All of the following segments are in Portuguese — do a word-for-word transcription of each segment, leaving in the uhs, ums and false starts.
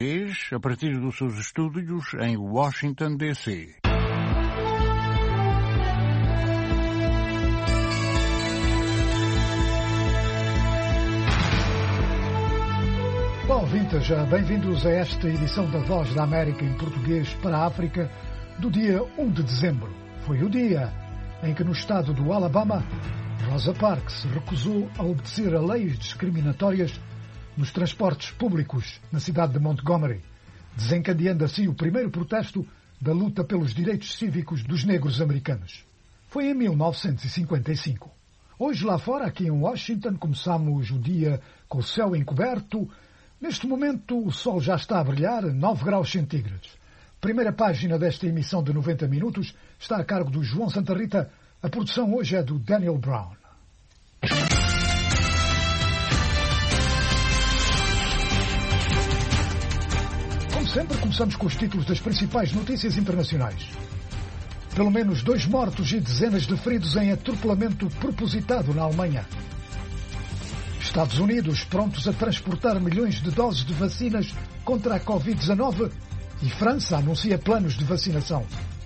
a partir dos seus estúdios em Washington, D C Olá, ouvintes, bem-vindos a esta edição da Voz da América em português para a África do dia um de dezembro. Foi o dia em que no estado do Alabama, Rosa Parks recusou a obedecer a leis discriminatórias nos transportes públicos na cidade de Montgomery, desencadeando assim o primeiro protesto da luta pelos direitos cívicos dos negros americanos. Foi em mil novecentos e cinquenta e cinco. Hoje lá fora, aqui em Washington, começamos o dia com o céu encoberto. Neste momento o sol já está a brilhar a nove graus centígrados. Primeira página desta emissão de noventa minutos está a cargo do João Santa Rita. A produção hoje é do Daniel Brown. Como sempre, começamos com os títulos das principais notícias internacionais. Pelo menos dois mortos e dezenas de feridos em atropelamento propositado na Alemanha. Estados Unidos prontos a transportar milhões de doses de vacinas contra a covid dezanove e França anuncia planos de vacinação.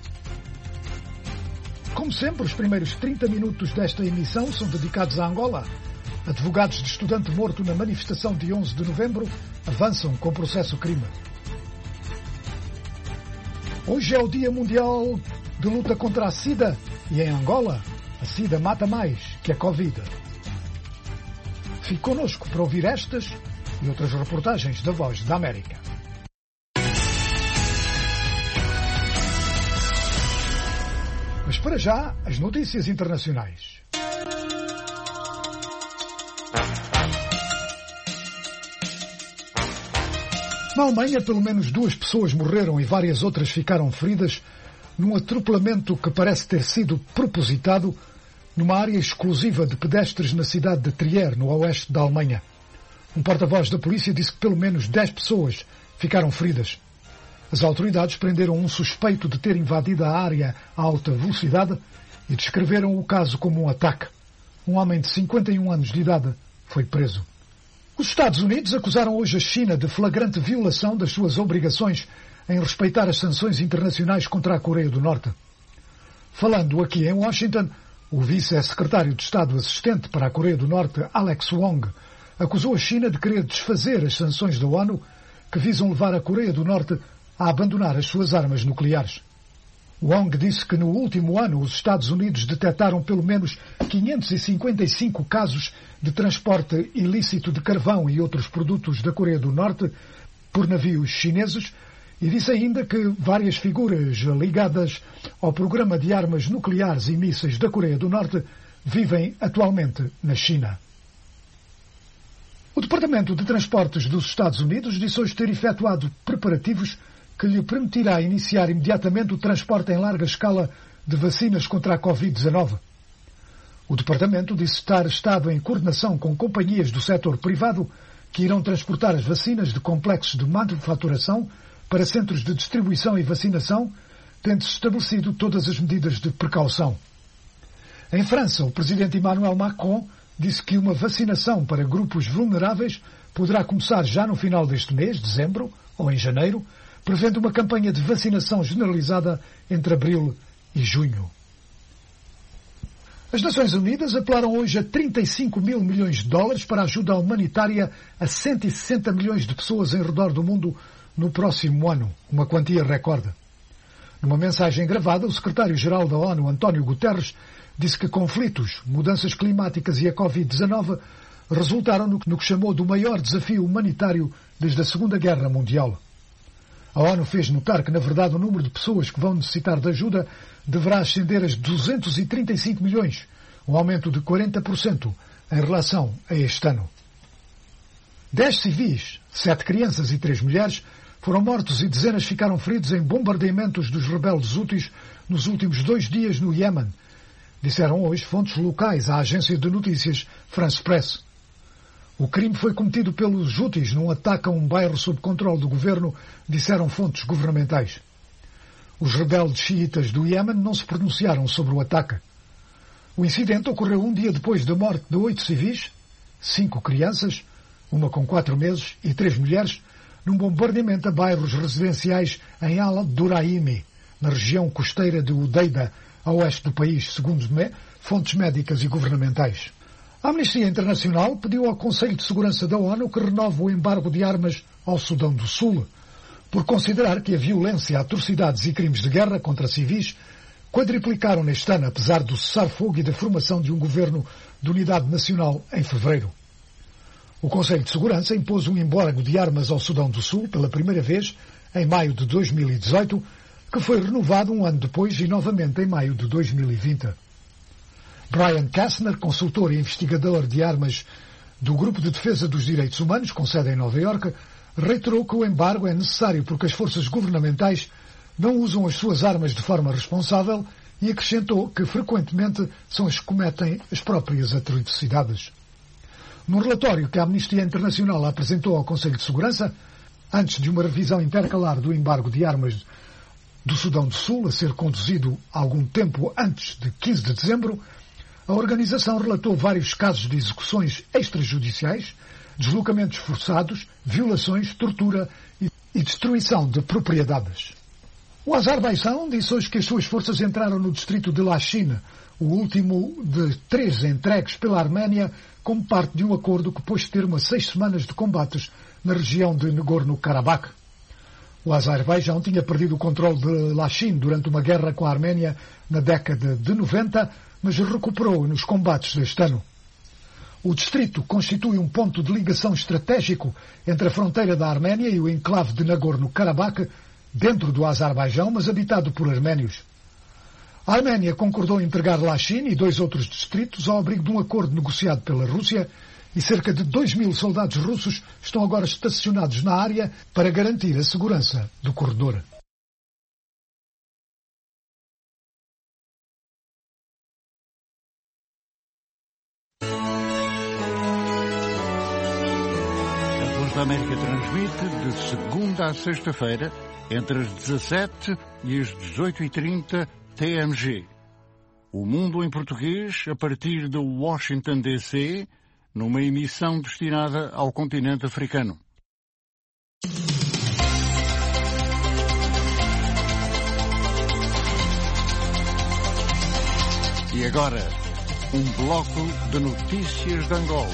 Como sempre, os primeiros trinta minutos desta emissão são dedicados a Angola. Advogados de estudante morto na manifestação de onze de novembro avançam com processo crime. Hoje é o Dia Mundial de Luta contra a SIDA e em Angola a SIDA mata mais que a Covid. Fique connosco para ouvir estas e outras reportagens da Voz da América. Mas para já, as notícias internacionais. Na Alemanha, pelo menos duas pessoas morreram e várias outras ficaram feridas num atropelamento que parece ter sido propositado numa área exclusiva de pedestres na cidade de Trier, no oeste da Alemanha. Um porta-voz da polícia disse que pelo menos dez pessoas ficaram feridas. As autoridades prenderam um suspeito de ter invadido a área a alta velocidade e descreveram o caso como um ataque. Um homem de cinquenta e um anos de idade foi preso. Os Estados Unidos acusaram hoje a China de flagrante violação das suas obrigações em respeitar as sanções internacionais contra a Coreia do Norte. Falando aqui em Washington, o vice-secretário de Estado assistente para a Coreia do Norte, Alex Wong, acusou a China de querer desfazer as sanções da ONU que visam levar a Coreia do Norte a abandonar as suas armas nucleares. Wong disse que no último ano os Estados Unidos detectaram pelo menos quinhentos e cinquenta e cinco casos de transporte ilícito de carvão e outros produtos da Coreia do Norte por navios chineses e disse ainda que várias figuras ligadas ao programa de armas nucleares e mísseis da Coreia do Norte vivem atualmente na China. O Departamento de Transportes dos Estados Unidos disse hoje ter efetuado preparativos que lhe permitirá iniciar imediatamente o transporte em larga escala de vacinas contra a covid dezanove. O Departamento disse estar estado em coordenação com companhias do setor privado que irão transportar as vacinas de complexos de manufaturação para centros de distribuição e vacinação, tendo-se estabelecido todas as medidas de precaução. Em França, o presidente Emmanuel Macron disse que uma vacinação para grupos vulneráveis poderá começar já no final deste mês, dezembro, ou em janeiro, prevendo uma campanha de vacinação generalizada entre abril e junho. As Nações Unidas apelaram hoje a trinta e cinco mil milhões de dólares para ajuda humanitária a cento e sessenta milhões de pessoas em redor do mundo no próximo ano, uma quantia recorde. Numa mensagem gravada, o secretário-geral da ONU, António Guterres, disse que conflitos, mudanças climáticas e a covid dezanove resultaram no que chamou do maior desafio humanitário desde a Segunda Guerra Mundial. A ONU fez notar que, na verdade, o número de pessoas que vão necessitar de ajuda deverá ascender a duzentos e trinta e cinco milhões, um aumento de quarenta por cento em relação a este ano. Dez civis, sete crianças e três mulheres foram mortos e dezenas ficaram feridos em bombardeamentos dos rebeldes houthis nos últimos dois dias no Iêmen, disseram hoje fontes locais à agência de notícias France Press. O crime foi cometido pelos houthis num ataque a um bairro sob controle do governo, disseram fontes governamentais. Os rebeldes xiitas do Iêmen não se pronunciaram sobre o ataque. O incidente ocorreu um dia depois da morte de oito civis, cinco crianças, uma com quatro meses e três mulheres, num bombardeamento a bairros residenciais em Al-Duraimi, na região costeira de Udeida, a oeste do país, segundo fontes médicas e governamentais. A Amnistia Internacional pediu ao Conselho de Segurança da ONU que renove o embargo de armas ao Sudão do Sul, por considerar que a violência, atrocidades e crimes de guerra contra civis quadriplicaram neste ano, apesar do cessar-fogo e da formação de um governo de unidade nacional em fevereiro. O Conselho de Segurança impôs um embargo de armas ao Sudão do Sul pela primeira vez em maio de dois mil e dezoito, que foi renovado um ano depois e novamente em maio de dois mil e vinte. Brian Kastner, consultor e investigador de armas do Grupo de Defesa dos Direitos Humanos, com sede em Nova Iorque, reiterou que o embargo é necessário porque as forças governamentais não usam as suas armas de forma responsável e acrescentou que frequentemente são as que cometem as próprias atrocidades. Num relatório que a Amnistia Internacional apresentou ao Conselho de Segurança, antes de uma revisão intercalar do embargo de armas do Sudão do Sul, a ser conduzido algum tempo antes de quinze de dezembro, a organização relatou vários casos de execuções extrajudiciais, deslocamentos forçados, violações, tortura e destruição de propriedades. O Azerbaijão disse hoje que as suas forças entraram no distrito de Lachin, o último de três entregues pela Arménia, como parte de um acordo que pôs termo a seis semanas de combates na região de Nagorno-Karabakh. O Azerbaijão tinha perdido o controle de Lachin durante uma guerra com a Arménia na década de noventa, mas recuperou nos combates deste ano. O distrito constitui um ponto de ligação estratégico entre a fronteira da Arménia e o enclave de Nagorno-Karabakh, dentro do Azerbaijão, mas habitado por arménios. A Arménia concordou em entregar Lachin e dois outros distritos ao abrigo de um acordo negociado pela Rússia e cerca de dois mil soldados russos estão agora estacionados na área para garantir a segurança do corredor. A Voz da América transmite de segunda a sexta-feira, entre as dezassete e as dezoito e trinta T M G. O Mundo em Português, a partir de Washington, D C, numa emissão destinada ao continente africano. E agora, um bloco de notícias de Angola.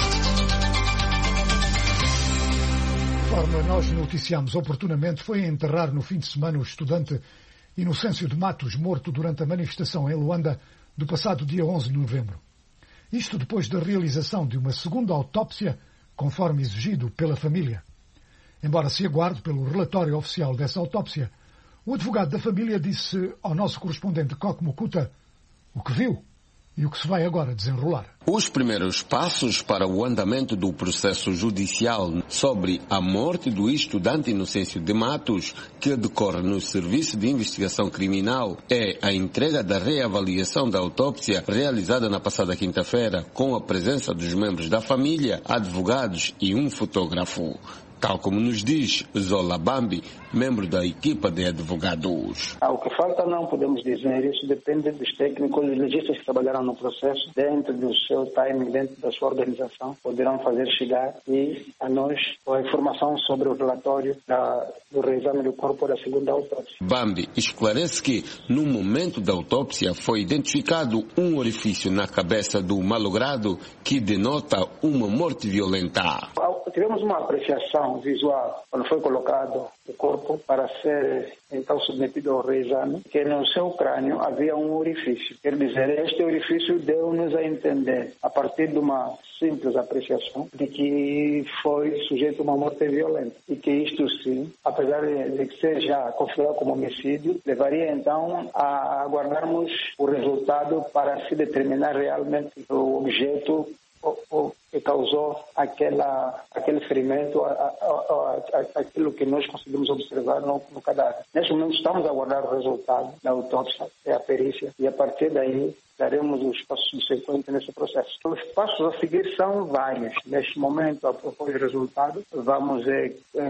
Conforme nós noticiamos oportunamente, foi a enterrar no fim de semana o estudante Inocêncio de Matos, morto durante a manifestação em Luanda do passado dia onze de novembro. Isto depois da realização de uma segunda autópsia, conforme exigido pela família. Embora se aguarde pelo relatório oficial dessa autópsia, o advogado da família disse ao nosso correspondente Coque Mukuta o que viu e o que se vai agora desenrolar. Os primeiros passos para o andamento do processo judicial sobre a morte do estudante Inocêncio de Matos, que decorre no Serviço de Investigação Criminal, é a entrega da reavaliação da autópsia realizada na passada quinta-feira, com a presença dos membros da família, advogados e um fotógrafo. Tal como nos diz Zola Bambi, membro da equipa de advogados. O que falta não podemos dizer, isso depende dos técnicos e legistas que trabalharam no processo, dentro do seu timing, dentro da sua organização, poderão fazer chegar e a nós a informação sobre o relatório da, do reexame do corpo da segunda autópsia. Bambi esclarece que, no momento da autópsia, foi identificado um orifício na cabeça do malogrado que denota uma morte violenta. Tivemos uma apreciação visual quando foi colocado o corpo para ser então submetido ao reexame, que no seu crânio havia um orifício. Quer dizer, este orifício deu-nos a entender, a partir de uma simples apreciação, de que foi sujeito a uma morte violenta. E que isto sim, apesar de que seja configurado como homicídio, levaria então a aguardarmos o resultado para se determinar realmente o objeto o que causou aquela, aquele ferimento, a, a, a, aquilo que nós conseguimos observar no, no cadáver. Neste momento estamos a aguardar o resultado da autópsia e a perícia e a partir daí daremos os passos subsequentes nesse processo. Os passos a seguir são vários. Neste momento, após o resultado, vamos é,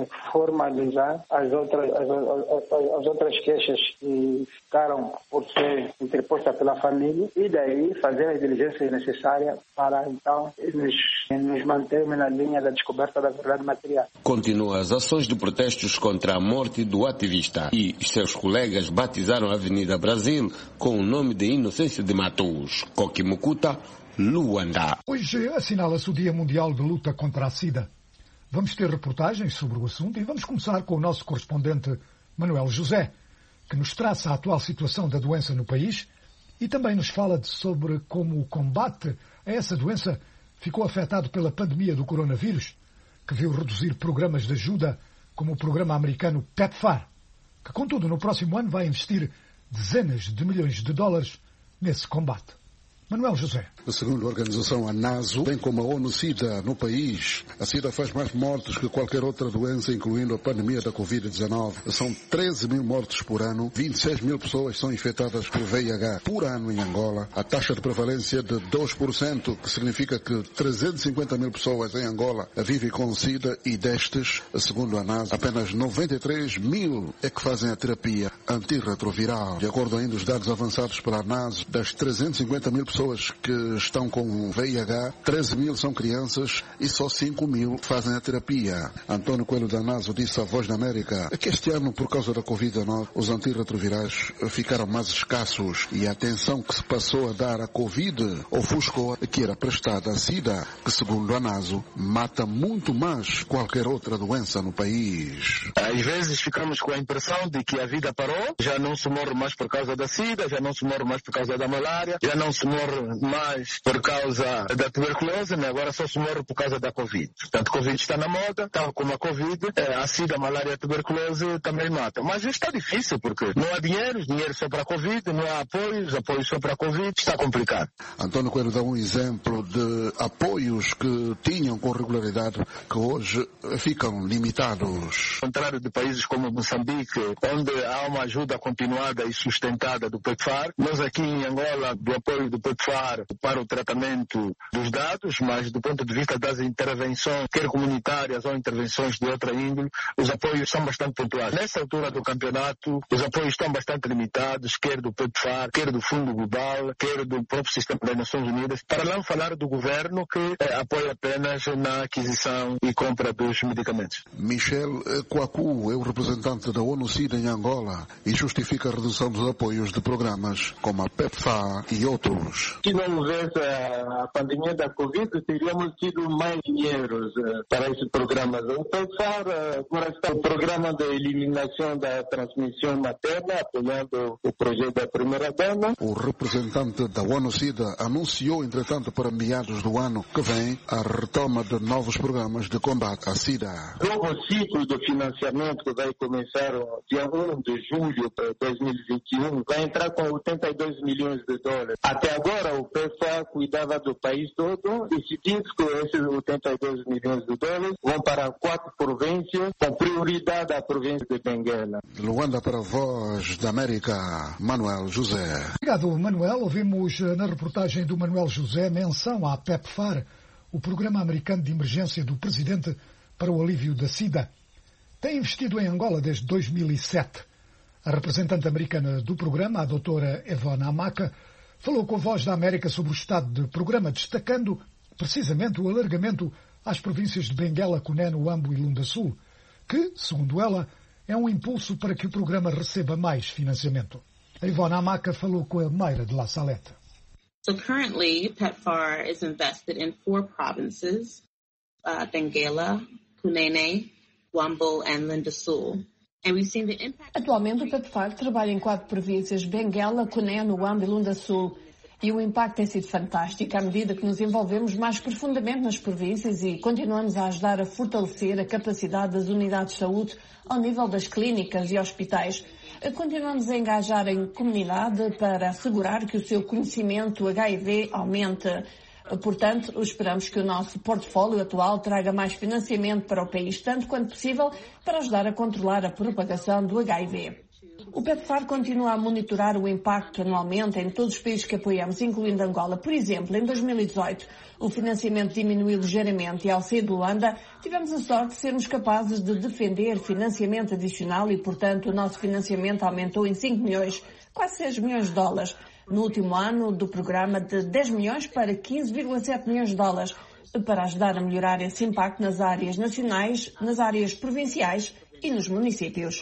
formalizar as outras, as, as, as outras queixas que ficaram por ser interpostas pela família e daí fazer as diligências necessárias para, então, nos e nos mantemos na linha da descoberta da verdade material. Continuam as ações de protestos contra a morte do ativista e seus colegas batizaram a Avenida Brasil com o nome de Inocêncio de Matos. Coquimucuta, Luanda. Hoje assinala-se o Dia Mundial de Luta contra a SIDA. Vamos ter reportagens sobre o assunto e vamos começar com o nosso correspondente Manuel José, que nos traça a atual situação da doença no país e também nos fala de sobre como o combate a essa doença ficou afetado pela pandemia do coronavírus, que viu reduzir programas de ajuda como o programa americano PEPFAR, que, contudo, no próximo ano vai investir dezenas de milhões de dólares nesse combate. Manuel José. Segundo a organização ANASO, bem como a ONU-SIDA no país, a SIDA faz mais mortes que qualquer outra doença, incluindo a pandemia da covid dezenove. São treze mil mortes por ano, vinte e seis mil pessoas são infectadas por V I H por ano em Angola. A taxa de prevalência de dois por cento, que significa que trezentas e cinquenta mil pessoas em Angola vivem com SIDA e destes, segundo a ANASO, apenas noventa e três mil é que fazem a terapia antirretroviral. De acordo ainda os dados avançados pela ANASO, das trezentas e cinquenta mil pessoas que estão com V I H, treze mil são crianças e só cinco mil fazem a terapia. António Coelho da ANASO disse à Voz da América que este ano, por causa da covid dezenove, os antirretrovirais ficaram mais escassos e a atenção que se passou a dar à Covid ofuscou a que era prestada à SIDA, que segundo a ANASO mata muito mais qualquer outra doença no país. Às vezes ficamos com a impressão de que a vida parou, já não se morre mais por causa da SIDA, já não se morre mais por causa da malária, já não se morre mais por causa da tuberculose, né? Agora só se morre por causa da Covid. Portanto, a Covid está na moda, tal como a Covid, a SIDA, a malária e a tuberculose também matam. Mas está difícil, porque não há dinheiro, dinheiro só para a Covid, não há apoios, apoios só para a Covid, está complicado. António Coelho dá um exemplo de apoios que tinham com regularidade, que hoje ficam limitados. Ao contrário de países como Moçambique, onde há uma ajuda continuada e sustentada do PEPFAR, nós aqui em Angola, do apoio do PEPFAR para o tratamento dos dados, mas do ponto de vista das intervenções, quer comunitárias ou intervenções de outra índole, os apoios são bastante pontuais. Nessa altura do campeonato, os apoios estão bastante limitados, quer do PEPFAR, quer do Fundo Global, quer do próprio Sistema das Nações Unidas, para não falar do governo que eh, apoia apenas na aquisição e compra dos medicamentos. Michel Kouakou é o representante da ONU-SIDA em Angola e justifica a redução dos apoios de programas como a PEPFAR e outros. Se não houvesse a pandemia da Covid, teríamos tido mais dinheiro para esses programas. O PEPFAR agora está o programa de eliminação da transmissão materna, apoiando o projeto da primeira-dama. O representante da ONU-SIDA anunciou, entretanto, para meados do ano que vem, a retoma de novos programas de combate à SIDA. O novo ciclo de financiamento que vai começar no dia um de julho de dois mil e vinte e um vai entrar com oitenta e dois milhões de dólares. Até agora, o PEPFAR cuidava do país todo e se diz que esses oitenta e dois milhões de dólares vão para quatro províncias, com prioridade à província de Benguela. Luanda para a Voz da América, Manuel José. Obrigado, Manuel. Ouvimos na reportagem do Manuel José menção à PEPFAR, o Programa Americano de Emergência do Presidente para o Alívio da SIDA. Tem investido em Angola desde dois mil e sete. A representante americana do programa, a doutora Evona Amaka, falou com a Voz da América sobre o estado de programa, destacando precisamente o alargamento às províncias de Benguela, Cunene, Huambo e Lunda Sul, que, segundo ela, é um impulso para que o programa receba mais financiamento. A Ivona Amaka falou com a Meira de La Salete. So currently, PEPFAR is invested in four provinces, uh, Benguela, Cunene, Huambo and Lunda Sul. Atualmente, o PEPFAR trabalha em quatro províncias, Benguela, Cunene, Huambo e Lunda Sul. E o impacto tem sido fantástico à medida que nos envolvemos mais profundamente nas províncias e continuamos a ajudar a fortalecer a capacidade das unidades de saúde ao nível das clínicas e hospitais. Continuamos a engajar em comunidade para assegurar que o seu conhecimento H I V aumente. Portanto, esperamos que o nosso portfólio atual traga mais financiamento para o país, tanto quanto possível, para ajudar a controlar a propagação do H I V. O PEPFAR continua a monitorar o impacto anualmente em todos os países que apoiamos, incluindo Angola. Por exemplo, em dois mil e dezoito, o financiamento diminuiu ligeiramente e, ao sair de Luanda, tivemos a sorte de sermos capazes de defender financiamento adicional e, portanto, o nosso financiamento aumentou em cinco milhões, quase seis milhões de dólares. No último ano do programa, de dez milhões para quinze vírgula sete milhões de dólares. para ajudar a melhorar esse impacto nas áreas nacionais, nas áreas provinciais e nos municípios.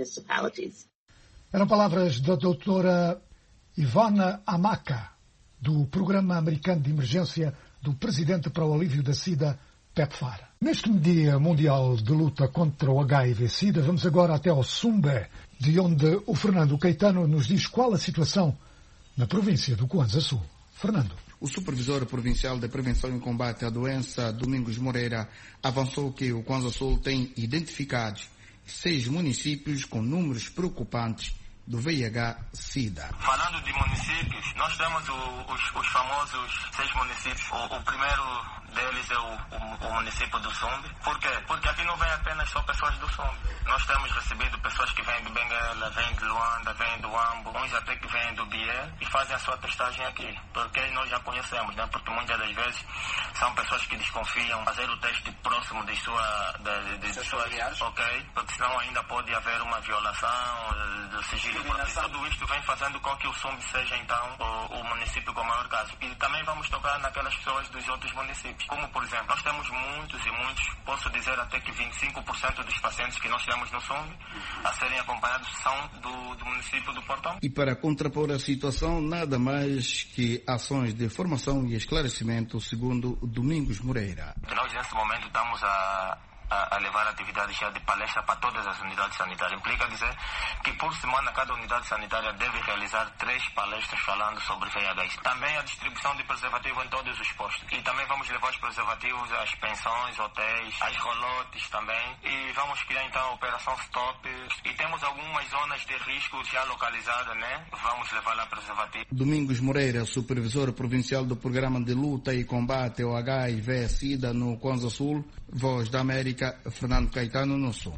Eram palavras da doutora Ivana Amaka, do Programa Americano de Emergência do Presidente para o Alívio da SIDA, PEPFAR. Neste Dia Mundial de Luta contra o H I V-SIDA, vamos agora até ao Sumbé, de onde o Fernando Caetano nos diz qual a situação na província do Kwanza Sul. Fernando. O supervisor provincial de prevenção e combate à doença, Domingos Moreira, avançou que o Kwanza Sul tem identificado seis municípios com números preocupantes do V I H-SIDA. Falando de municípios, nós temos o, os, os famosos seis municípios. O, o primeiro deles é o, o, o município do Sumbe. Por quê? Porque aqui não vem apenas só pessoas do Sumbe. Nós temos recebido pessoas que vêm do Benguela, vêm de Luanda, vêm do Ambo, uns até que vêm do Bié e fazem a sua testagem aqui. Porque nós já conhecemos, né? Porque muitas das vezes são pessoas que desconfiam fazer o teste próximo de sua... De, de, de suas, ok? Porque senão ainda pode haver uma violação do sigilo. Tudo isto vem fazendo com que o Sumbe seja, então, o, o município com maior caso. E também vamos tocar naquelas pessoas dos outros municípios. Como, por exemplo, nós temos muitos e muitos, posso dizer até que vinte e cinco por cento dos pacientes que nós temos no Sumbe a serem acompanhados são do, do município do Portão. E para contrapor a situação, nada mais que ações de formação e esclarecimento, segundo Domingos Moreira. Nós, nesse momento, estamos a... a levar atividades já de palestra para todas as unidades sanitárias. Implica dizer que por semana cada unidade sanitária deve realizar três palestras falando sobre V I H. Também a distribuição de preservativo em todos os postos. E também vamos levar os preservativos às pensões, hotéis, às rolotes também. E vamos criar então a operação Stop. E temos algumas zonas de risco já localizadas, né? Vamos levar lá preservativo. Domingos Moreira, supervisor provincial do Programa de Luta e Combate ao H I V-SIDA no Kwanza Sul, Voz da América, Fernando Caetano no Sul.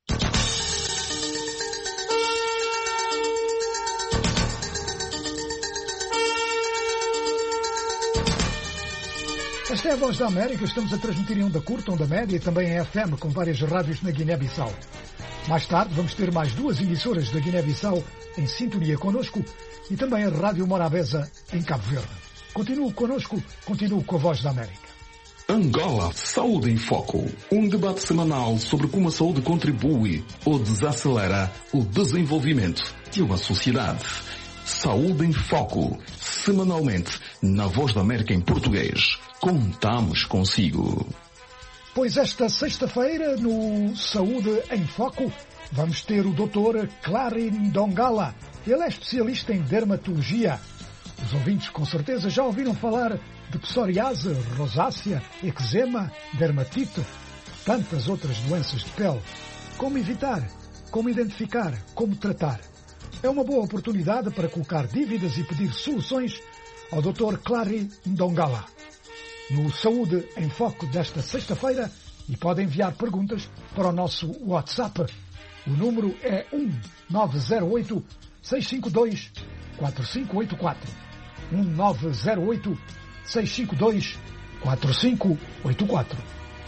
Esta é a Voz da América. Estamos a transmitir em onda curta, onda média e também em F M com várias rádios na Guiné-Bissau. Mais tarde vamos ter mais duas emissoras da Guiné-Bissau em sintonia connosco e também a Rádio Morabeza em Cabo Verde. Continue connosco, continue com a Voz da América. Angola Saúde em Foco. Um debate semanal sobre como a saúde contribui ou desacelera o desenvolvimento de uma sociedade. Saúde em Foco. Semanalmente, na Voz da América em português. Contamos consigo. Pois esta sexta-feira, no Saúde em Foco, vamos ter o doutor Clarin Dongala. Ele é especialista em dermatologia. Os ouvintes, com certeza, já ouviram falar de psoriase, rosácea, eczema, dermatite, tantas outras doenças de pele. Como evitar, como identificar, como tratar. É uma boa oportunidade para colocar dívidas e pedir soluções ao doutor Clary Ndongala. No Saúde em Foco desta sexta-feira, e pode enviar perguntas para o nosso WhatsApp. O número é um nove zero oito, seis cinco dois, quatro cinco oito quatro. um nove zero oito, seis cinco dois, quatro cinco oito quatro.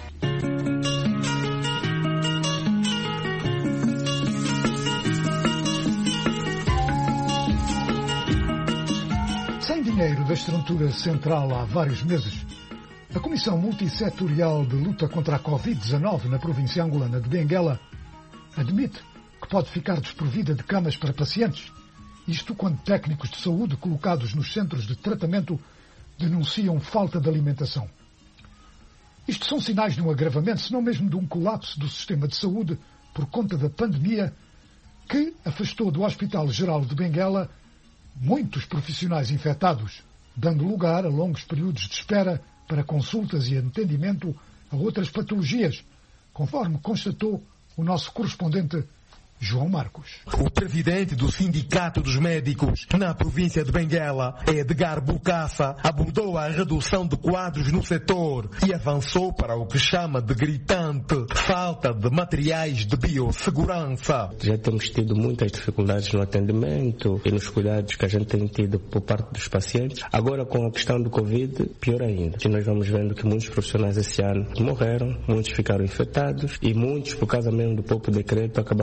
Sem dinheiro da estrutura central há vários meses, a Comissão Multissetorial de Luta contra a covid dezenove na província angolana de Benguela admite que pode ficar desprovida de camas para pacientes. Isto quando técnicos de saúde colocados nos centros de tratamento denunciam falta de alimentação. Isto são sinais de um agravamento, se não mesmo de um colapso do sistema de saúde por conta da pandemia que afastou do Hospital Geral de Benguela muitos profissionais infectados, dando lugar a longos períodos de espera para consultas e atendimento a outras patologias, conforme constatou o nosso correspondente João Marcos. O presidente do Sindicato dos Médicos na província de Benguela, Edgar Bucafa, abordou a redução de quadros no setor e avançou para o que chama de gritante falta de materiais de biossegurança. Já temos tido muitas dificuldades no atendimento e nos cuidados que a gente tem tido por parte dos pacientes. Agora, com a questão do Covid, pior ainda. E nós vamos vendo que muitos profissionais esse ano morreram, muitos ficaram infectados e muitos, por causa mesmo do próprio decreto, acabaram por ser afetados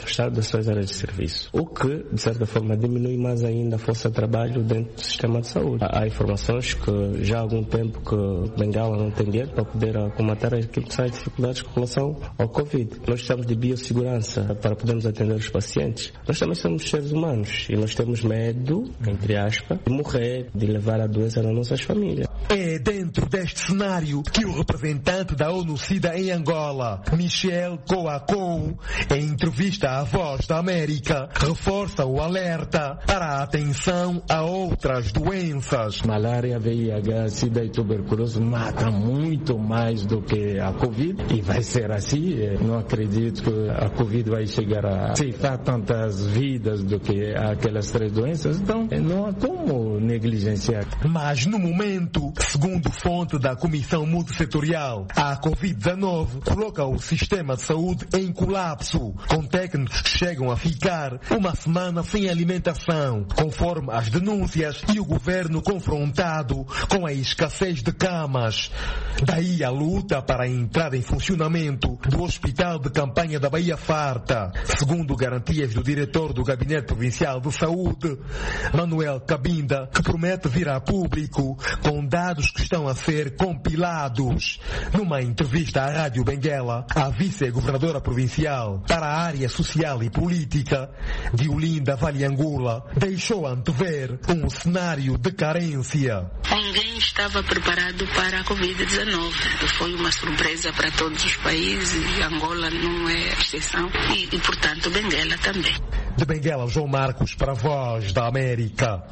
afastar das suas áreas de serviço, o que, de certa forma, diminui mais ainda a força de trabalho dentro do sistema de saúde. Há informações que já há algum tempo que Bengala não tem dinheiro para poder combater as dificuldades com relação ao Covid. Nós estamos de biossegurança para podermos atender os pacientes. Nós também somos seres humanos e nós temos medo, entre aspas, de morrer, de levar a doença nas nossas famílias. É dentro deste cenário que o representante da ONU-SIDA em Angola, Michel Coacou, em entrevista à Voz da América, reforça o alerta para a atenção a outras doenças. Malária, V I H, SIDA e tuberculose matam muito mais do que a Covid e vai ser assim. Não acredito que a Covid vai chegar a ceifar tantas vidas do que aquelas três doenças, então não há como negligenciar. Mas no momento, segundo fonte da Comissão Multissetorial, a covid dezenove coloca o sistema de saúde em colapso, com técnicos que chegam a ficar uma semana sem alimentação, conforme as denúncias, e o governo confrontado com a escassez de camas. Daí a luta para a entrada em funcionamento do Hospital de Campanha da Baía Farta, segundo garantias do diretor do Gabinete Provincial de Saúde, Manuel Cabinda, que promete vir a público com dados que estão a ser compilados. Numa entrevista à Rádio Benguela, a vice-governadora provincial para a área social e política, Diolinda Valiangula, deixou antever um cenário de carência. Ninguém estava preparado para a covid dezenove. Foi uma surpresa para todos os países e Angola não é exceção. E, e portanto, Benguela também. De Benguela, João Marcos para a Voz da América.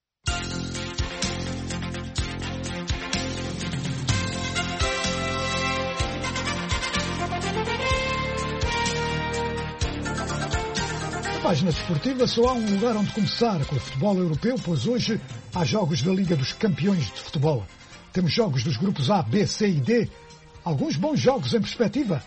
Na página desportiva só há um lugar onde começar com o futebol europeu, pois hoje há jogos da Liga dos Campeões de Futebol. Temos jogos dos grupos A, B, C e D, alguns bons jogos em perspectiva.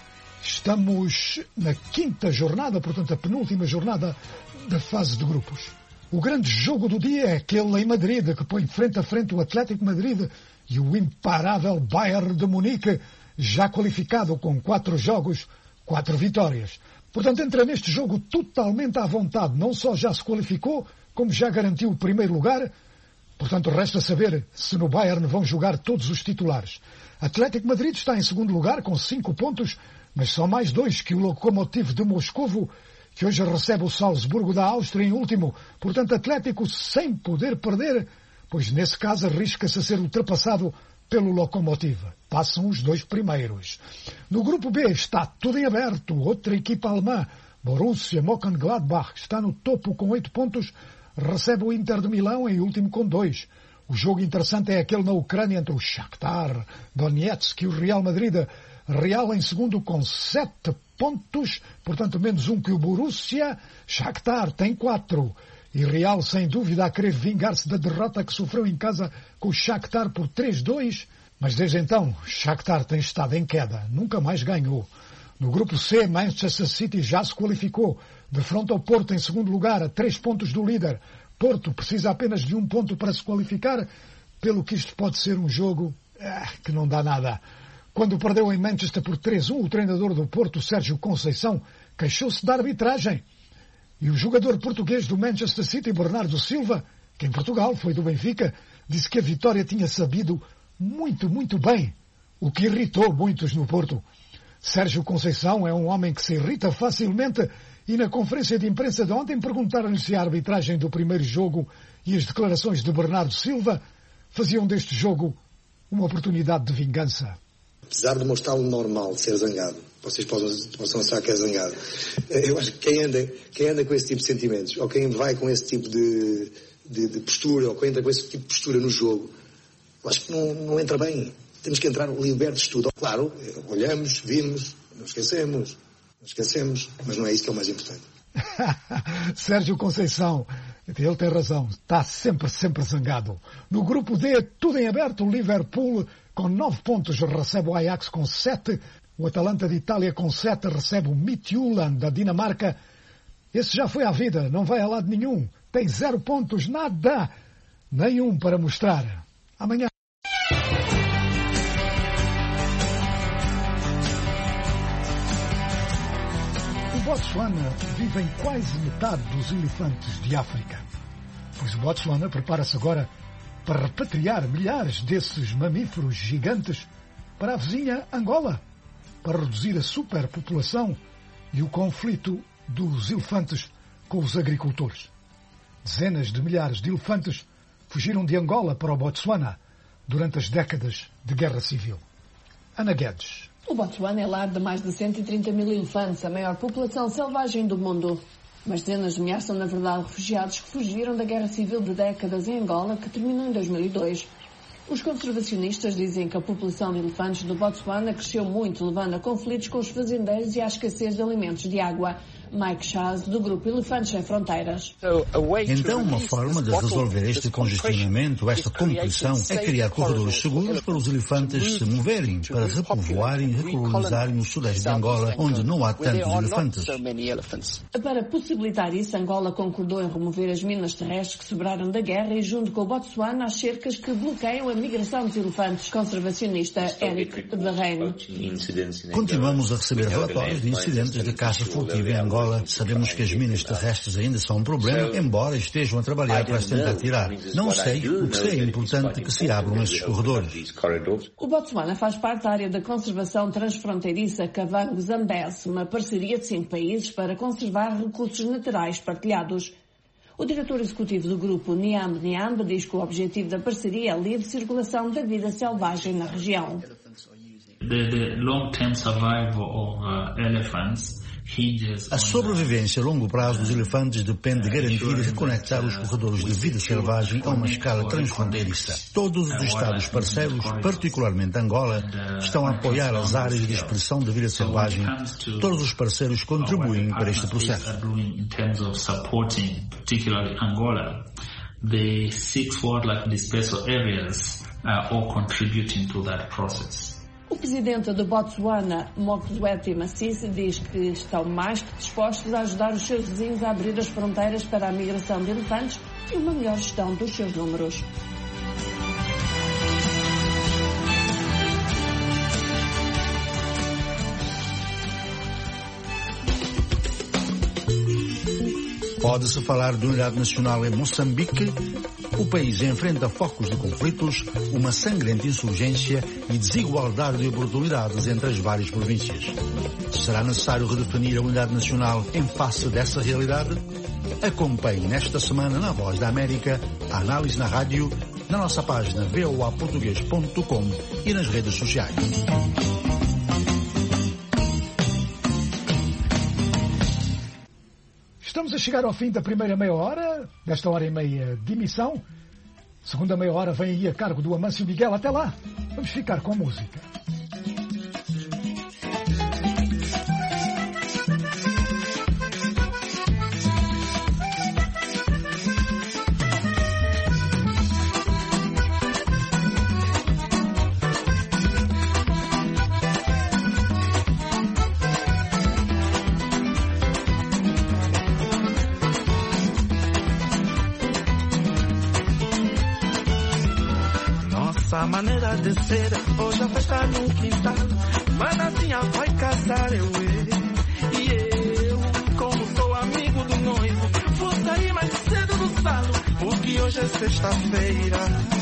Estamos na quinta jornada, portanto a penúltima jornada da fase de grupos. O grande jogo do dia é aquele em Madrid, que põe frente a frente o Atlético Madrid e o imparável Bayern de Munique, já qualificado com quatro jogos, quatro vitórias. Portanto, entra neste jogo totalmente à vontade. Não só já se qualificou, como já garantiu o primeiro lugar. Portanto, resta saber se no Bayern vão jogar todos os titulares. Atlético Madrid está em segundo lugar com cinco pontos, mas só mais dois que o Lokomotiv de Moscovo, que hoje recebe o Salzburgo da Áustria em último. Portanto, Atlético sem poder perder, pois nesse caso arrisca-se a ser ultrapassado pelo Lokomotiv. Passam os dois primeiros. No grupo B está tudo em aberto. Outra equipa alemã, Borussia Mönchengladbach, está no topo com oito pontos, recebe o Inter de Milão em último com dois. O jogo interessante é aquele na Ucrânia entre o Shakhtar Donetsk e o Real Madrid. Real em segundo com sete pontos, portanto menos um que o Borussia. Shakhtar tem quatro. E Real, sem dúvida, a querer vingar-se da derrota que sofreu em casa com o Shakhtar por três a dois. Mas desde então, Shakhtar tem estado em queda. Nunca mais ganhou. No grupo C, Manchester City já se qualificou. De frente ao Porto em segundo lugar, a três pontos do líder. Porto precisa apenas de um ponto para se qualificar, pelo que isto pode ser um jogo eh, que não dá nada. Quando perdeu em Manchester por três a um, o treinador do Porto, Sérgio Conceição, queixou-se da arbitragem. E o jogador português do Manchester City, Bernardo Silva, que em Portugal foi do Benfica, disse que a vitória tinha sabido muito, muito bem, o que irritou muitos no Porto. Sérgio Conceição é um homem que se irrita facilmente e na conferência de imprensa de ontem perguntaram-lhe se a arbitragem do primeiro jogo e as declarações de Bernardo Silva faziam deste jogo uma oportunidade de vingança. Apesar de mostrar o normal de ser zangado, vocês possam, possam achar que é zangado, eu acho que quem anda, quem anda com esse tipo de sentimentos, ou quem vai com esse tipo de, de, de postura, ou quem entra com esse tipo de postura no jogo, eu acho que não, não entra bem. Temos que entrar libertos de tudo. Claro, olhamos, vimos, não esquecemos, não esquecemos, mas não é isso que é o mais importante. Sérgio Conceição, ele tem razão, está sempre, sempre zangado. No grupo D, tudo em aberto, o Liverpool com nove pontos recebe o Ajax com sete, o Atalanta de Itália com sete recebe o Midtjylland da Dinamarca. Esse já foi à vida, não vai a lado nenhum, tem zero pontos, nada, nenhum para mostrar. Amanhã. O Botswana Botsuana vivem quase metade dos elefantes de África. Pois o Botsuana prepara-se agora para repatriar milhares desses mamíferos gigantes para a vizinha Angola, para reduzir a superpopulação e o conflito dos elefantes com os agricultores. Dezenas de milhares de elefantes fugiram de Angola para o Botsuana durante as décadas de guerra civil. Ana Guedes. O Botsuana é lar de mais de cento e trinta mil elefantes, a maior população selvagem do mundo. Mas dezenas de milhares são, na verdade, refugiados que fugiram da guerra civil de décadas em Angola, que terminou em dois mil e dois. Os conservacionistas dizem que a população de elefantes do Botsuana cresceu muito, levando a conflitos com os fazendeiros e à escassez de alimentos de água. Mike Chaz, do grupo Elefantes Sem Fronteiras. Então, uma forma de resolver este congestionamento, esta competição, é criar corredores seguros para os elefantes se moverem, para repovoarem e recolonizarem o sudeste de Angola, onde não há tantos elefantes. Para possibilitar isso, Angola concordou em remover as minas terrestres que sobraram da guerra e, junto com o Botsuana, as cercas que bloqueiam a migração dos elefantes. Conservacionista Eric Barreiro. Continuamos a receber relatórios de incidentes de caça furtiva em Angola. Sabemos que as minas terrestres ainda são um problema, embora estejam a trabalhar para as tentar tirar. Não sei, o que sei é importante que se abram esses corredores. O Botsuana faz parte da área da conservação transfronteiriça Kavango-Zambeze, uma parceria de cinco países para conservar recursos naturais partilhados. O diretor executivo do grupo, Niambe Niambe, diz que o objetivo da parceria é a livre circulação da vida selvagem na região. The, the long-term survival of uh, elephants A sobrevivência a longo prazo dos elefantes depende de garantir e reconectar os corredores de vida selvagem a uma escala transfronteiriça. Todos os Estados parceiros, particularmente Angola, estão a apoiar as áreas de expressão de vida selvagem. Todos os parceiros contribuem para este processo. The six wildlife dispersal areas are all contributing to that process. O presidente do Botsuana, Mokgweetsi Masisi, diz que estão mais que dispostos a ajudar os seus vizinhos a abrir as fronteiras para a migração de elefantes e uma melhor gestão dos seus números. Pode-se falar de unidade nacional em Moçambique. O país enfrenta focos de conflitos, uma sangrenta insurgência e desigualdade de oportunidades entre as várias províncias. Será necessário redefinir a unidade nacional em face dessa realidade? Acompanhe nesta semana na Voz da América a análise na rádio, na nossa página v o a português ponto com e nas redes sociais. Estamos a chegar ao fim da primeira meia hora, desta hora e meia de emissão. Segunda meia hora vem aí a cargo do Amâncio Miguel. Até lá, vamos ficar com a música. A maneira de ser, hoje a festa no quintal, Manazinha vai casar eu e eu, como sou amigo do noivo, vou sair mais cedo do salo, porque hoje é sexta-feira.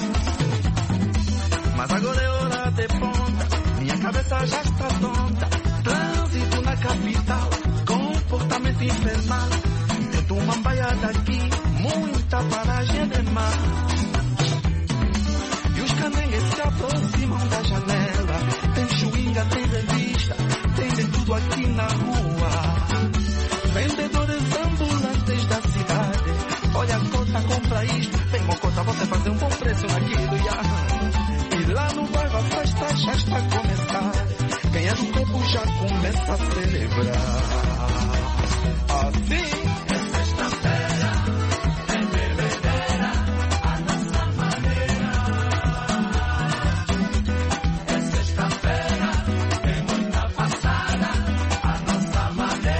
Mas agora é hora de ponta, minha cabeça já está tonta, trânsito na capital, comportamento infernal, tento uma baiada aqui, muita paragem de mar. Se aproximam da janela. Tem chuinga, tem revista, tem de tudo aqui na rua. Vendedores ambulantes da cidade. Olha a cota, compra isto. Vem, mocota, você fazer um bom preço naquilo. Yeah. E lá no bairro a festa já está a começar. Quem é do tempo já começa a celebrar. Assim. Maneira.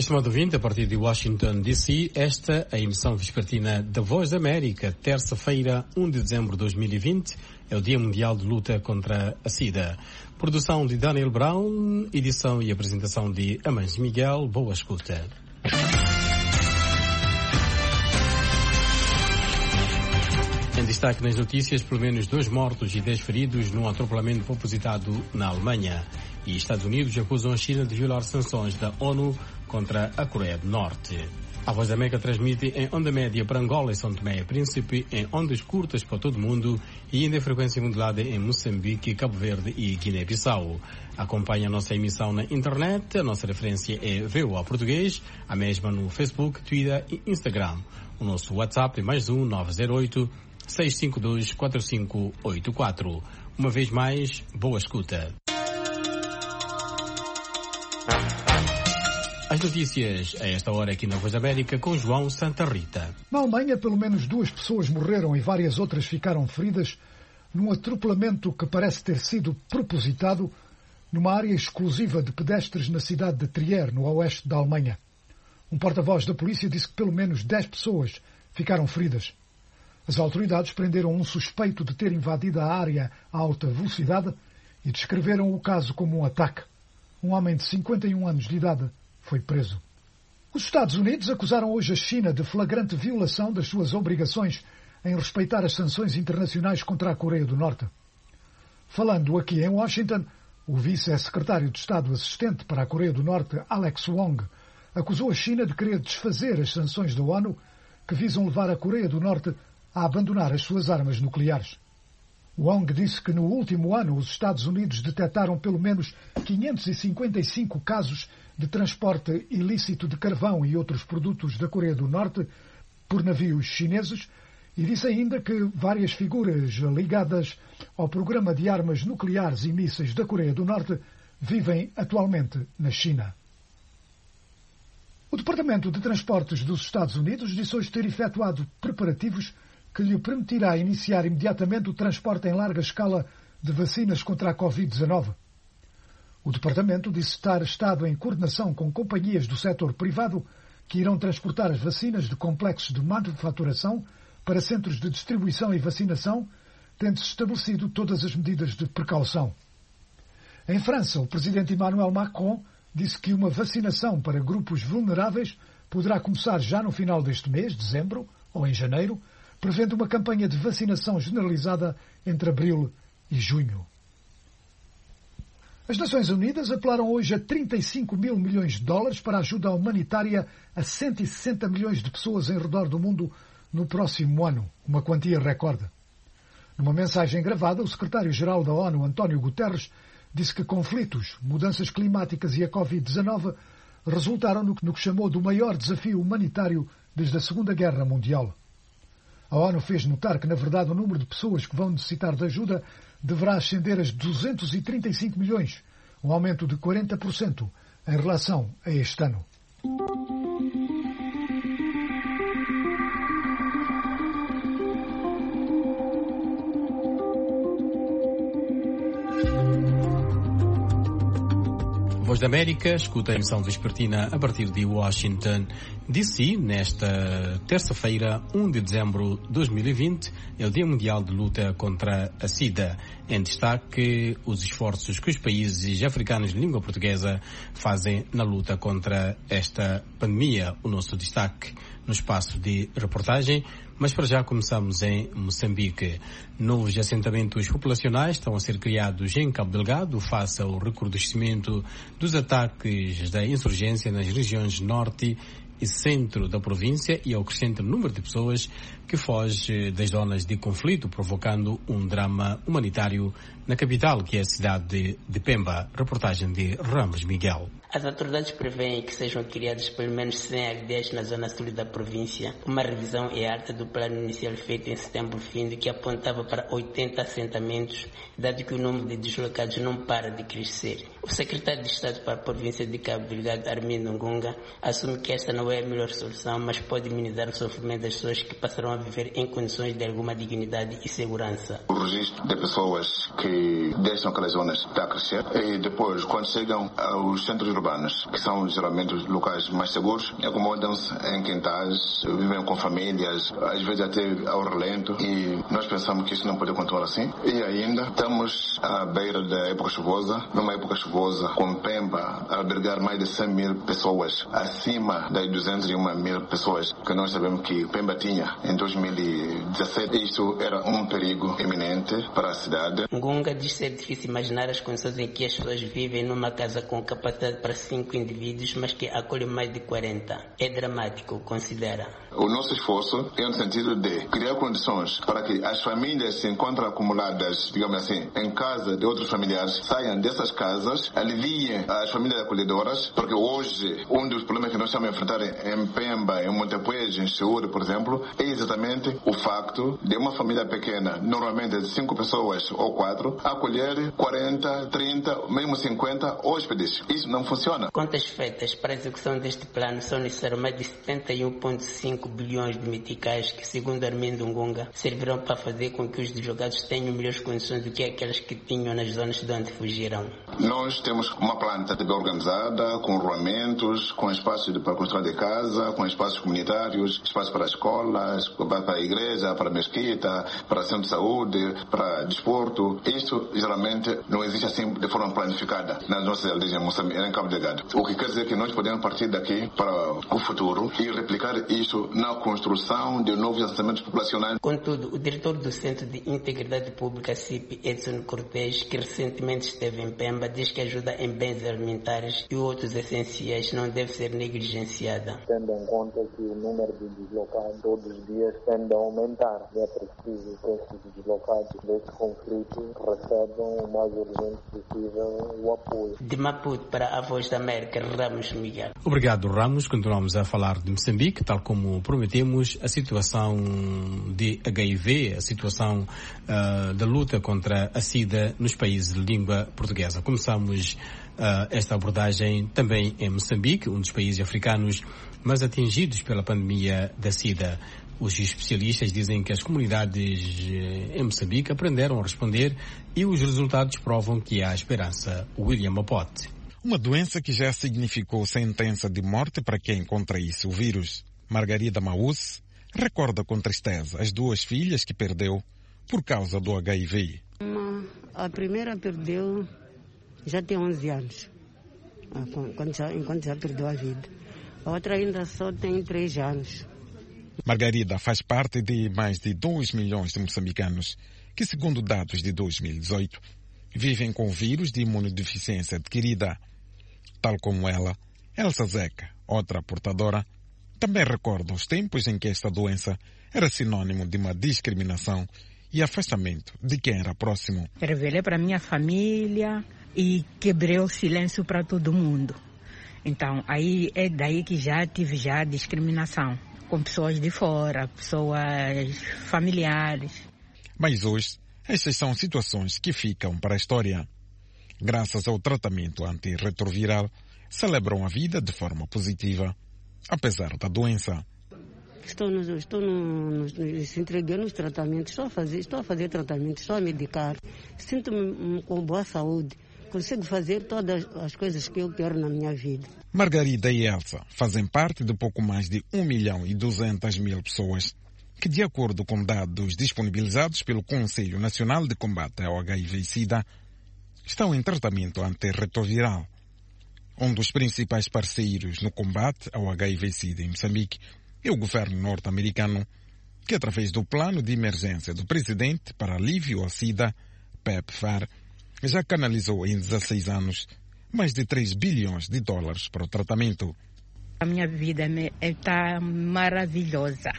Estimado ouvinte, a partir de Washington, D C, esta é a emissão vespertina da Voz da América, terça-feira, primeiro de dezembro de dois mil e vinte, é o Dia Mundial de Luta contra a SIDA. Produção de Daniel Brown, edição e apresentação de Amães Miguel. Boa escuta. Em destaque nas notícias, pelo menos dois mortos e dez feridos num atropelamento propositado na Alemanha. E Estados Unidos acusam a China de violar sanções da ONU contra a Coreia do Norte. A Voz da América transmite em onda média para Angola e São Tomé e Príncipe, em ondas curtas para todo o mundo e ainda em frequência modulada em Moçambique, Cabo Verde e Guiné-Bissau. Acompanhe a nossa emissão na internet, a nossa referência é V O A Português, a mesma no Facebook, Twitter e Instagram. O nosso WhatsApp é mais um nove zero oito, seis cinco dois, quatro cinco oito quatro. Uma vez mais, boa escuta. As notícias a esta hora aqui na Voz da América com João Santa Rita. Na Alemanha, pelo menos duas pessoas morreram e várias outras ficaram feridas num atropelamento que parece ter sido propositado numa área exclusiva de pedestres na cidade de Trier, no oeste da Alemanha. Um porta-voz da polícia disse que pelo menos dez pessoas ficaram feridas. As autoridades prenderam um suspeito de ter invadido a área a alta velocidade e descreveram o caso como um ataque. Um homem de cinquenta e um anos de idade foi preso. Os Estados Unidos acusaram hoje a China de flagrante violação das suas obrigações em respeitar as sanções internacionais contra a Coreia do Norte. Falando aqui em Washington, o vice-secretário de Estado assistente para a Coreia do Norte, Alex Wong, acusou a China de querer desfazer as sanções da ONU que visam levar a Coreia do Norte a abandonar as suas armas nucleares. Wong disse que no último ano os Estados Unidos detectaram pelo menos quinhentos e cinquenta e cinco casos de transporte ilícito de carvão e outros produtos da Coreia do Norte por navios chineses e disse ainda que várias figuras ligadas ao programa de armas nucleares e mísseis da Coreia do Norte vivem atualmente na China. O Departamento de Transportes dos Estados Unidos disse hoje ter efetuado preparativos que lhe permitirá iniciar imediatamente o transporte em larga escala de vacinas contra a covid dezenove. O Departamento disse estar estado em coordenação com companhias do setor privado que irão transportar as vacinas de complexos de manufaturação para centros de distribuição e vacinação, tendo-se estabelecido todas as medidas de precaução. Em França, o presidente Emmanuel Macron disse que uma vacinação para grupos vulneráveis poderá começar já no final deste mês, dezembro, ou em janeiro, prevendo uma campanha de vacinação generalizada entre abril e junho. As Nações Unidas apelaram hoje a trinta e cinco mil milhões de dólares para ajuda humanitária a cento e sessenta milhões de pessoas em redor do mundo no próximo ano, uma quantia recorde. Numa mensagem gravada, o secretário-geral da ONU, António Guterres, disse que conflitos, mudanças climáticas e a covid dezenove resultaram no que chamou do maior desafio humanitário desde a Segunda Guerra Mundial. A ONU fez notar que, na verdade, o número de pessoas que vão necessitar de ajuda deverá ascender a duzentos e trinta e cinco milhões, um aumento de quarenta por cento em relação a este ano. Voz da América, escuta a emissão vespertina a partir de Washington, D C, nesta terça-feira, primeiro de dezembro de dois mil e vinte, é o Dia Mundial de Luta contra a SIDA. Em destaque, os esforços que os países africanos de língua portuguesa fazem na luta contra esta pandemia. O nosso destaque no espaço de reportagem. Mas para já começamos em Moçambique. Novos assentamentos populacionais estão a ser criados em Cabo Delgado face ao recrudescimento dos ataques da insurgência nas regiões norte e centro da província e ao crescente número de pessoas que foge das zonas de conflito, provocando um drama humanitário na capital, que é a cidade de Pemba. Reportagem de Ramos Miguel. As autoridades prevêem que sejam criadas pelo menos cem aldeias na zona sul da província. Uma revisão é alta do plano inicial feito em setembro fim, que apontava para oitenta assentamentos, dado que o número de deslocados não para de crescer. O secretário de Estado para a província de Cabo Delgado, Armindo Ngunga, assume que esta não é a melhor solução, mas pode minimizar o sofrimento das pessoas que passarão a viver em condições de alguma dignidade e segurança. O registro de pessoas que deixam aquelas zonas está a crescer e depois, quando chegam aos centros urbanos, que são geralmente os locais mais seguros, acomodam-se em quintais, vivem com famílias, às vezes até ao relento, e nós pensamos que isso não pode continuar assim. E ainda estamos à beira da época chuvosa, numa época chuvosa, com Pemba a albergar mais de cem mil pessoas, acima das duzentas e uma mil pessoas que nós sabemos que Pemba tinha em dois mil e dezassete. Isso era um perigo iminente para a cidade. Ngunga diz ser difícil imaginar as condições em que as pessoas vivem numa casa com capacidade para cinco indivíduos, mas que acolhe mais de quarenta. É dramático, considera. O nosso esforço é no sentido de criar condições para que as famílias se encontrem acumuladas, digamos assim, em casa de outros familiares, saiam dessas casas, aliviem as famílias acolhedoras, porque hoje um dos problemas que nós estamos a enfrentar em Pemba, em Montepuez, em Chiúde, por exemplo, é exatamente o facto de uma família pequena, normalmente de cinco pessoas ou quatro, acolher quarenta, trinta, mesmo cinquenta hóspedes. Isso não funciona. Contas feitas para a execução deste plano são necessários mais de setenta e um vírgula cinco bilhões de meticais que, segundo Armindo Ngunga, servirão para fazer com que os deslocados tenham melhores condições do que aquelas que tinham nas zonas de onde fugiram. Nós temos uma planta bem organizada, com regulamentos, com espaços para construção de casa, com espaços comunitários, espaços para escolas, para a igreja, para a mesquita, para centro de saúde, para desporto. Isto geralmente não existe assim de forma planificada nas nossas aldeias em Moçambique, em Cabo Delgado. O que quer dizer que nós podemos partir daqui para o futuro e replicar isso na construção de novos assentamentos populacionais. Contudo, o diretor do Centro de Integridade Pública, C I P, Edson Cortés, que recentemente esteve em Pemba, diz que a ajuda em bens alimentares e outros essenciais não deve ser negligenciada. Tendo em conta que o número de deslocados todos os dias tende a aumentar, é preciso que esses deslocados desse conflito recebam o mais urgente possível o apoio. De Maputo para a Voz da América, Ramos Miguel. Obrigado, Ramos. Continuamos a falar de Moçambique, tal como prometemos, a situação de H I V, a situação uh, da luta contra a SIDA nos países de língua portuguesa. Começamos uh, esta abordagem também em Moçambique, um dos países africanos mais atingidos pela pandemia da SIDA. Os especialistas dizem que as comunidades em Moçambique aprenderam a responder e os resultados provam que há esperança. William Mapote. Uma doença que já significou sentença de morte para quem contraísse o vírus. Margarida Maús recorda com tristeza as duas filhas que perdeu por causa do H I V. A primeira perdeu já tem onze anos, enquanto já, enquanto já perdeu a vida. A outra ainda só tem três anos. Margarida faz parte de mais de dois milhões de moçambicanos que, segundo dados de dois mil e dezoito, vivem com o vírus de imunodeficiência adquirida. Tal como ela, Elsa Zeca, outra portadora, também recorda os tempos em que esta doença era sinônimo de uma discriminação e afastamento de quem era próximo. Revelei para minha família e quebrei o silêncio para todo mundo. Então, aí é daí que já tive já discriminação, com pessoas de fora, pessoas familiares. Mas hoje, estas são situações que ficam para a história. Graças ao tratamento antirretroviral, celebram a vida de forma positiva, apesar da doença. Estou, no, estou no, no, se entregando nos tratamentos, estou a, fazer, estou a fazer tratamento, estou a medicar. Sinto-me com boa saúde, consigo fazer todas as coisas que eu quero na minha vida. Margarida e Elsa fazem parte de pouco mais de um milhão e duzentas mil pessoas que, de acordo com dados disponibilizados pelo Conselho Nacional de Combate ao H I V e SIDA, estão em tratamento antirretroviral. Um dos principais parceiros no combate ao H I V e SIDA em Moçambique é o governo norte-americano, que, através do plano de emergência do presidente para alívio ao SIDA, PEPFAR, já canalizou em dezesseis anos mais de três bilhões de dólares para o tratamento. A minha vida está maravilhosa.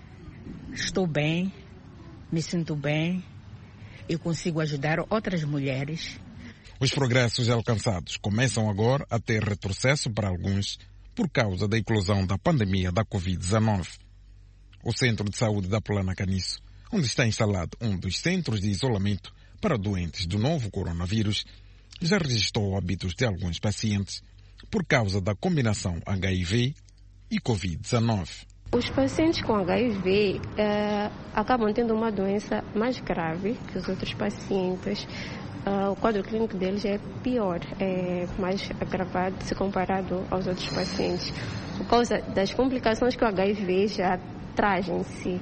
Estou bem, me sinto bem e consigo ajudar outras mulheres. Os progressos alcançados começam agora a ter retrocesso para alguns por causa da eclosão da pandemia da covid dezenove. O Centro de Saúde da Plana Caniço, onde está instalado um dos centros de isolamento para doentes do novo coronavírus, já registrou óbitos de alguns pacientes por causa da combinação H I V e covid dezenove. Os pacientes com H I V eh, acabam tendo uma doença mais grave que os outros pacientes, uh, o quadro clínico deles é pior, é mais agravado se comparado aos outros pacientes, por causa das complicações que o H I V já traz em si.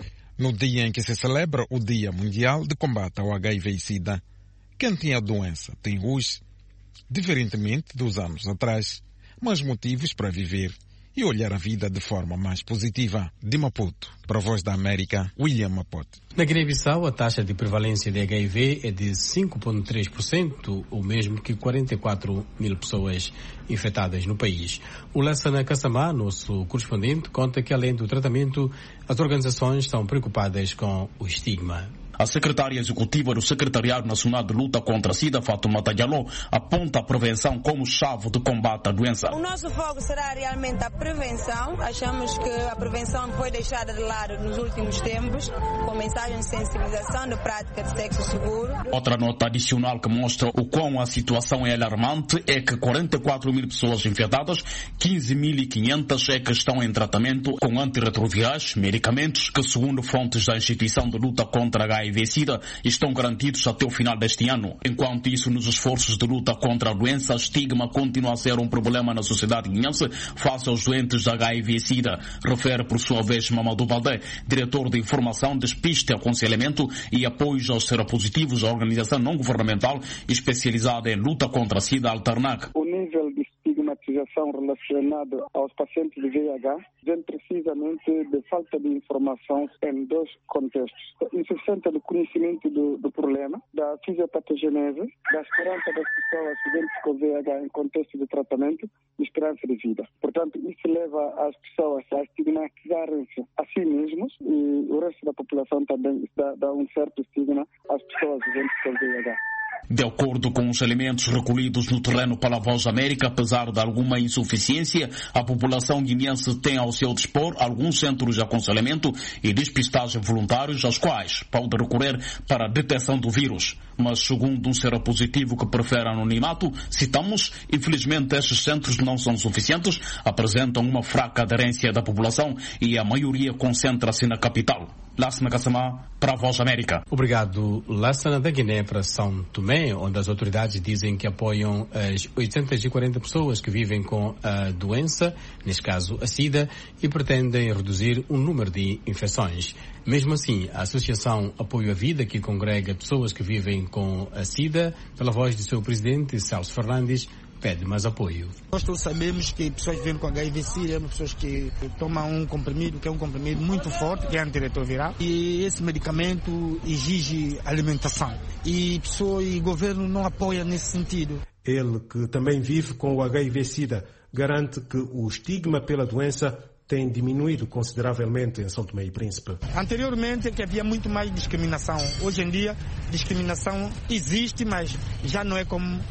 No dia em que se celebra o Dia Mundial de Combate ao H I V e SIDA, quem tem a doença tem hoje, diferentemente dos anos atrás, mais motivos para viver e olhar a vida de forma mais positiva. De Maputo, para a Voz da América, William Mapote. Na Guiné-Bissau, a taxa de prevalência de H I V é de cinco vírgula três por cento, o mesmo que quarenta e quatro mil pessoas infectadas no país. O Lassana Kassamá, nosso correspondente, conta que além do tratamento, as organizações estão preocupadas com o estigma. A secretária executiva do Secretariado Nacional de Luta contra a SIDA, Fatoumata Diallo, aponta a prevenção como chave de combate à doença. O nosso foco será realmente a prevenção. Achamos que a prevenção foi deixada de lado nos últimos tempos, com mensagens de sensibilização de prática de sexo seguro. Outra nota adicional que mostra o quão a situação é alarmante é que quarenta e quatro mil pessoas infectadas, quinze mil e quinhentas é que estão em tratamento com antirretrovirais, medicamentos que, segundo fontes da instituição de luta contra H I V e SIDA, estão garantidos até o final deste ano. Enquanto isso, nos esforços de luta contra a doença, o estigma continua a ser um problema na sociedade guinense face aos doentes de H I V e SIDA, refere por sua vez Mamadou Baldé, diretor de informação, despiste, aconselhamento e apoio aos seropositivos da organização não-governamental especializada em luta contra a SIDA, Alternac. O nível de estigmatização relacionado aos pacientes de V I H vem precisamente de falta de informação em dois contextos. Insuficiência do conhecimento do, do problema, da fisiopatogenese, da esperança das pessoas viventes com V I H em contexto de tratamento e esperança de vida. Portanto, isso leva as pessoas a estigmatizarem-se a si mesmos e o resto da população também dá, dá um certo estigma às pessoas viventes com V I H. De acordo com os elementos recolhidos no terreno pela Voz da América, apesar de alguma insuficiência, a população guineense tem ao seu dispor alguns centros de aconselhamento e despistagem voluntários aos quais pode recorrer para a detecção do vírus. Mas, segundo um seropositivo que prefere anonimato, citamos, infelizmente estes centros não são suficientes, apresentam uma fraca aderência da população e a maioria concentra-se na capital. Lassana Kassamá, para a Voz da América. Obrigado, Lassana. Da Guiné para São Tomé, onde as autoridades dizem que apoiam as oitocentas e quarenta pessoas que vivem com a doença, neste caso a SIDA, e pretendem reduzir o número de infecções. Mesmo assim, a Associação Apoio à Vida, que congrega pessoas que vivem com a SIDA, pela voz do seu presidente, Celso Fernandes, pede mais apoio. Nós todos sabemos que pessoas que vivem com H I V SIDA são pessoas que tomam um comprimido, que é um comprimido muito forte, que é antirretroviral, e esse medicamento exige alimentação. E pessoas e governo não apoiam nesse sentido. Ele, que também vive com o H I V SIDA, garante que o estigma pela doença tem diminuído consideravelmente em São Tomé e Príncipe. Anteriormente é que havia muito mais discriminação. Hoje em dia, discriminação existe, mas já não é como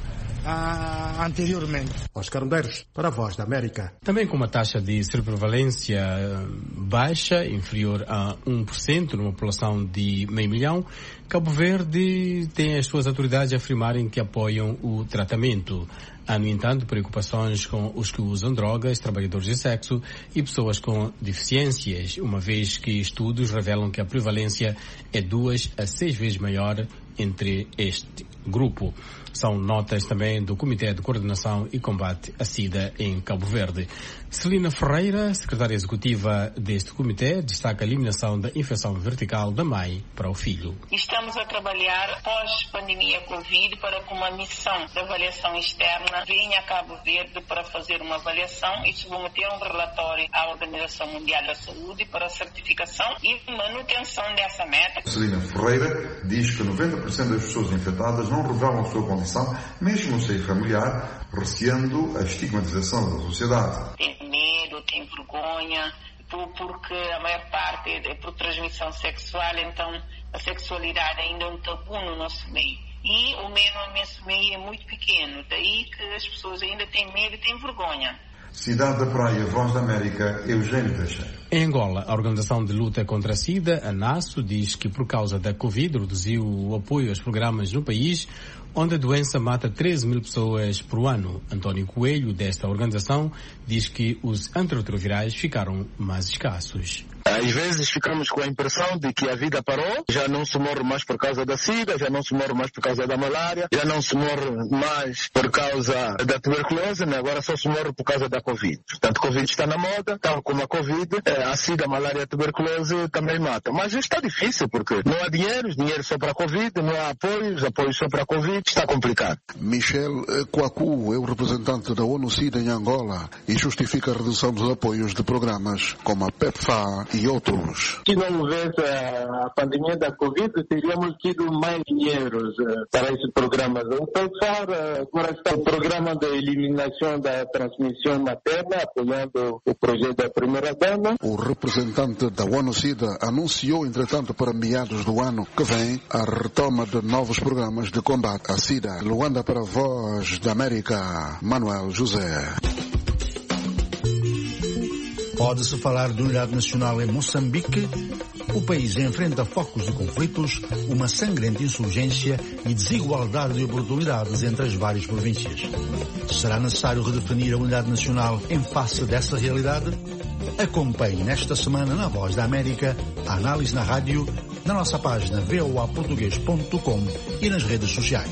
Ah, anteriormente. Oscar Medeiros, para a Voz da América. Também com uma taxa de prevalência baixa, inferior a um por cento, numa população de meio milhão, Cabo Verde tem as suas autoridades a afirmarem que apoiam o tratamento. Há, no entanto, preocupações com os que usam drogas, trabalhadores de sexo e pessoas com deficiências, uma vez que estudos revelam que a prevalência é duas a seis vezes maior entre este grupo. São notas também do Comitê de Coordenação e Combate à SIDA em Cabo Verde. Celina Ferreira, secretária executiva deste comitê, destaca a eliminação da infecção vertical da mãe para o filho. Estamos a trabalhar pós-pandemia Covid para que uma missão de avaliação externa venha a Cabo Verde para fazer uma avaliação e submeter um relatório à Organização Mundial da Saúde para a certificação e manutenção dessa meta. Celina Ferreira diz que noventa por cento das pessoas infectadas não revelam a sua condição, mesmo no seio familiar, receando a estigmatização da sociedade. Tem medo, tem vergonha, porque a maior parte é por transmissão sexual, então a sexualidade ainda é um tabu no nosso meio. E o medo no nosso meio é muito pequeno, daí que as pessoas ainda têm medo e têm vergonha. Cidade da Praia, Voz da América, Eugênio Teixeira. Em Angola, a Organização de Luta contra a SIDA, a NASO, diz que por causa da Covid reduziu o apoio aos programas no país, onde a doença mata treze mil pessoas por ano. António Coelho, desta organização, diz que os antirretrovirais ficaram mais escassos. A Às vezes ficamos com a impressão de que a vida parou, já não se morre mais por causa da sida, já não se morre mais por causa da malária, já não se morre mais por causa da tuberculose, né? Agora só se morre por causa da Covid. Portanto, Covid está na moda, tal como a Covid, a sida, a malária e a tuberculose também matam. Mas está difícil, porque não há dinheiro, dinheiro só para a Covid, não há apoios, apoios só para a Covid, está complicado. Michel Kouakou é o representante da ONU-SIDA em Angola e justifica a redução dos apoios de programas como a PEPFAR e outros. Se não houvesse a pandemia da Covid, teríamos tido mais dinheiro para esses programas. O PEPFAR agora está o programa de eliminação da transmissão materna, apoiando o projeto da primeira-dama. O representante da ONU-SIDA anunciou, entretanto, para meados do ano que vem, a retoma de novos programas de combate à SIDA. Luanda para a Voz da América, Manuel José. Pode-se falar de unidade nacional em Moçambique? O país enfrenta focos de conflitos, uma sangrenta insurgência e desigualdade de oportunidades entre as várias províncias. Será necessário redefinir a unidade nacional em face dessa realidade? Acompanhe nesta semana na Voz da América a análise na rádio, na nossa página v o a português ponto com e nas redes sociais.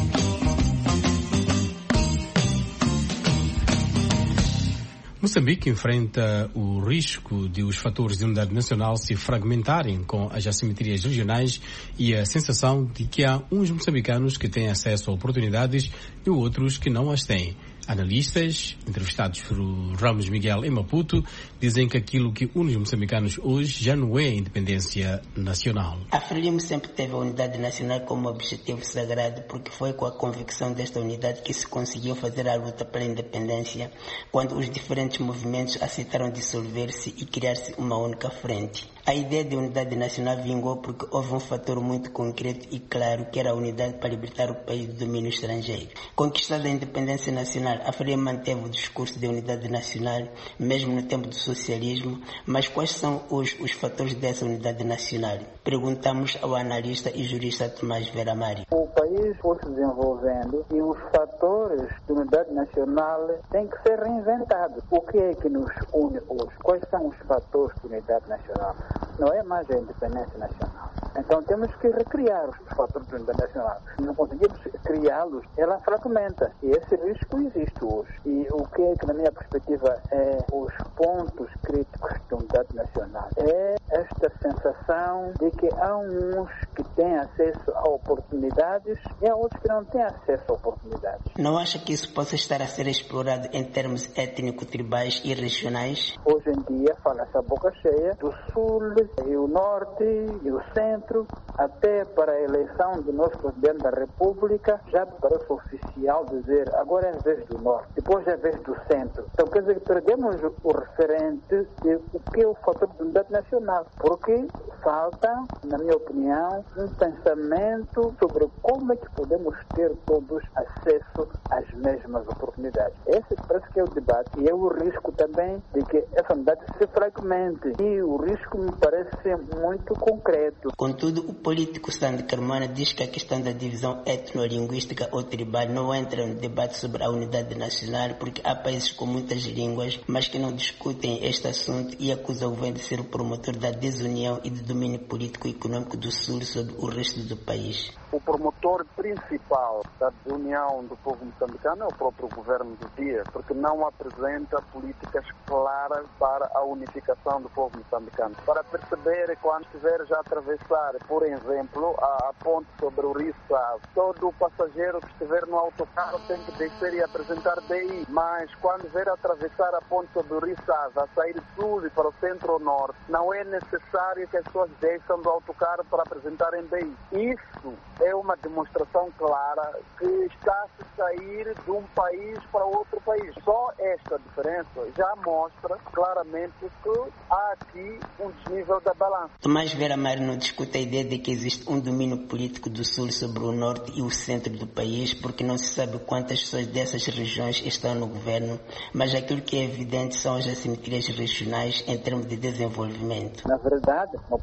Moçambique enfrenta o risco de os fatores de unidade nacional se fragmentarem com as assimetrias regionais e a sensação de que há uns moçambicanos que têm acesso a oportunidades e outros que não as têm. Analistas, entrevistados por Ramos Miguel em Maputo, dizem que aquilo que une os moçambicanos hoje já não é a independência nacional. A Frelimo sempre teve a unidade nacional como objetivo sagrado, porque foi com a convicção desta unidade que se conseguiu fazer a luta pela independência, quando os diferentes movimentos aceitaram dissolver-se e criar-se uma única frente. A ideia de unidade nacional vingou porque houve um fator muito concreto e claro, que era a unidade para libertar o país do domínio estrangeiro. Conquistada a independência nacional, a Frelimo manteve o discurso de unidade nacional, mesmo no tempo do socialismo, mas quais são hoje os fatores dessa unidade nacional? Perguntamos ao analista e jurista Tomás Vera Mário. O país foi se desenvolvendo e os fatores de unidade nacional têm que ser reinventados. O que é que nos une hoje? Quais são os fatores de unidade nacional? Não é mais a independência nacional. Então temos que recriar os fatores de unidade nacional. Se não conseguimos criá-los, ela fragmenta. E esse risco existe hoje. E o que é que, na minha perspectiva, é os pontos críticos de unidade nacional? É esta sensação de que há uns que têm acesso a oportunidades e há outros que não têm acesso a oportunidades. Não acha que isso possa estar a ser explorado em termos étnico-tribais e regionais? Hoje em dia fala-se a boca cheia do Sul e o Norte e o Centro, até para a eleição do nosso Presidente da República, já parece oficial dizer agora é a vez do Norte, depois é a vez do Centro. Então quer dizer que perdemos o referente de o que é o fator de unidade nacional, porque falta, na minha opinião, um pensamento sobre como é que podemos ter todos acesso às mesmas oportunidades. Esse parece que é o debate e é o risco também de que essa unidade se fragmente, e o risco me parece ser muito concreto. Contudo, o político Sandy Carmona diz que a questão da divisão etnolinguística ou tribal não entra no debate sobre a unidade nacional, porque há países com muitas línguas, mas que não discutem este assunto, e acusa o governo de ser o promotor da desunião e do domínio político e econômico do Sul sobre o resto do país. O promotor principal da desunião do povo moçambicano é o próprio governo do dia, porque não apresenta políticas claras para a unificação do povo moçambicano. Para perceber, quando estiver já a atravessar, por exemplo, a, a ponte sobre o Rio Save, todo o passageiro que estiver no autocarro tem que descer e apresentar D I, mas quando vier atravessar a ponte sobre o Rio Save, a sair do sul e para o centro ou norte, não é necessário que as pessoas desçam do autocarro para apresentarem D I. Isso é uma demonstração clara que está a se sair de um país para outro país. Só esta diferença já mostra claramente que há aqui um desnível da balança. Tomás Vera Mário não discute a ideia de que existe um domínio político do Sul sobre o Norte e o centro do país, porque não se sabe quantas pessoas dessas regiões estão no governo, mas aquilo que é evidente são as assimetrias regionais em termos de desenvolvimento. Na verdade, no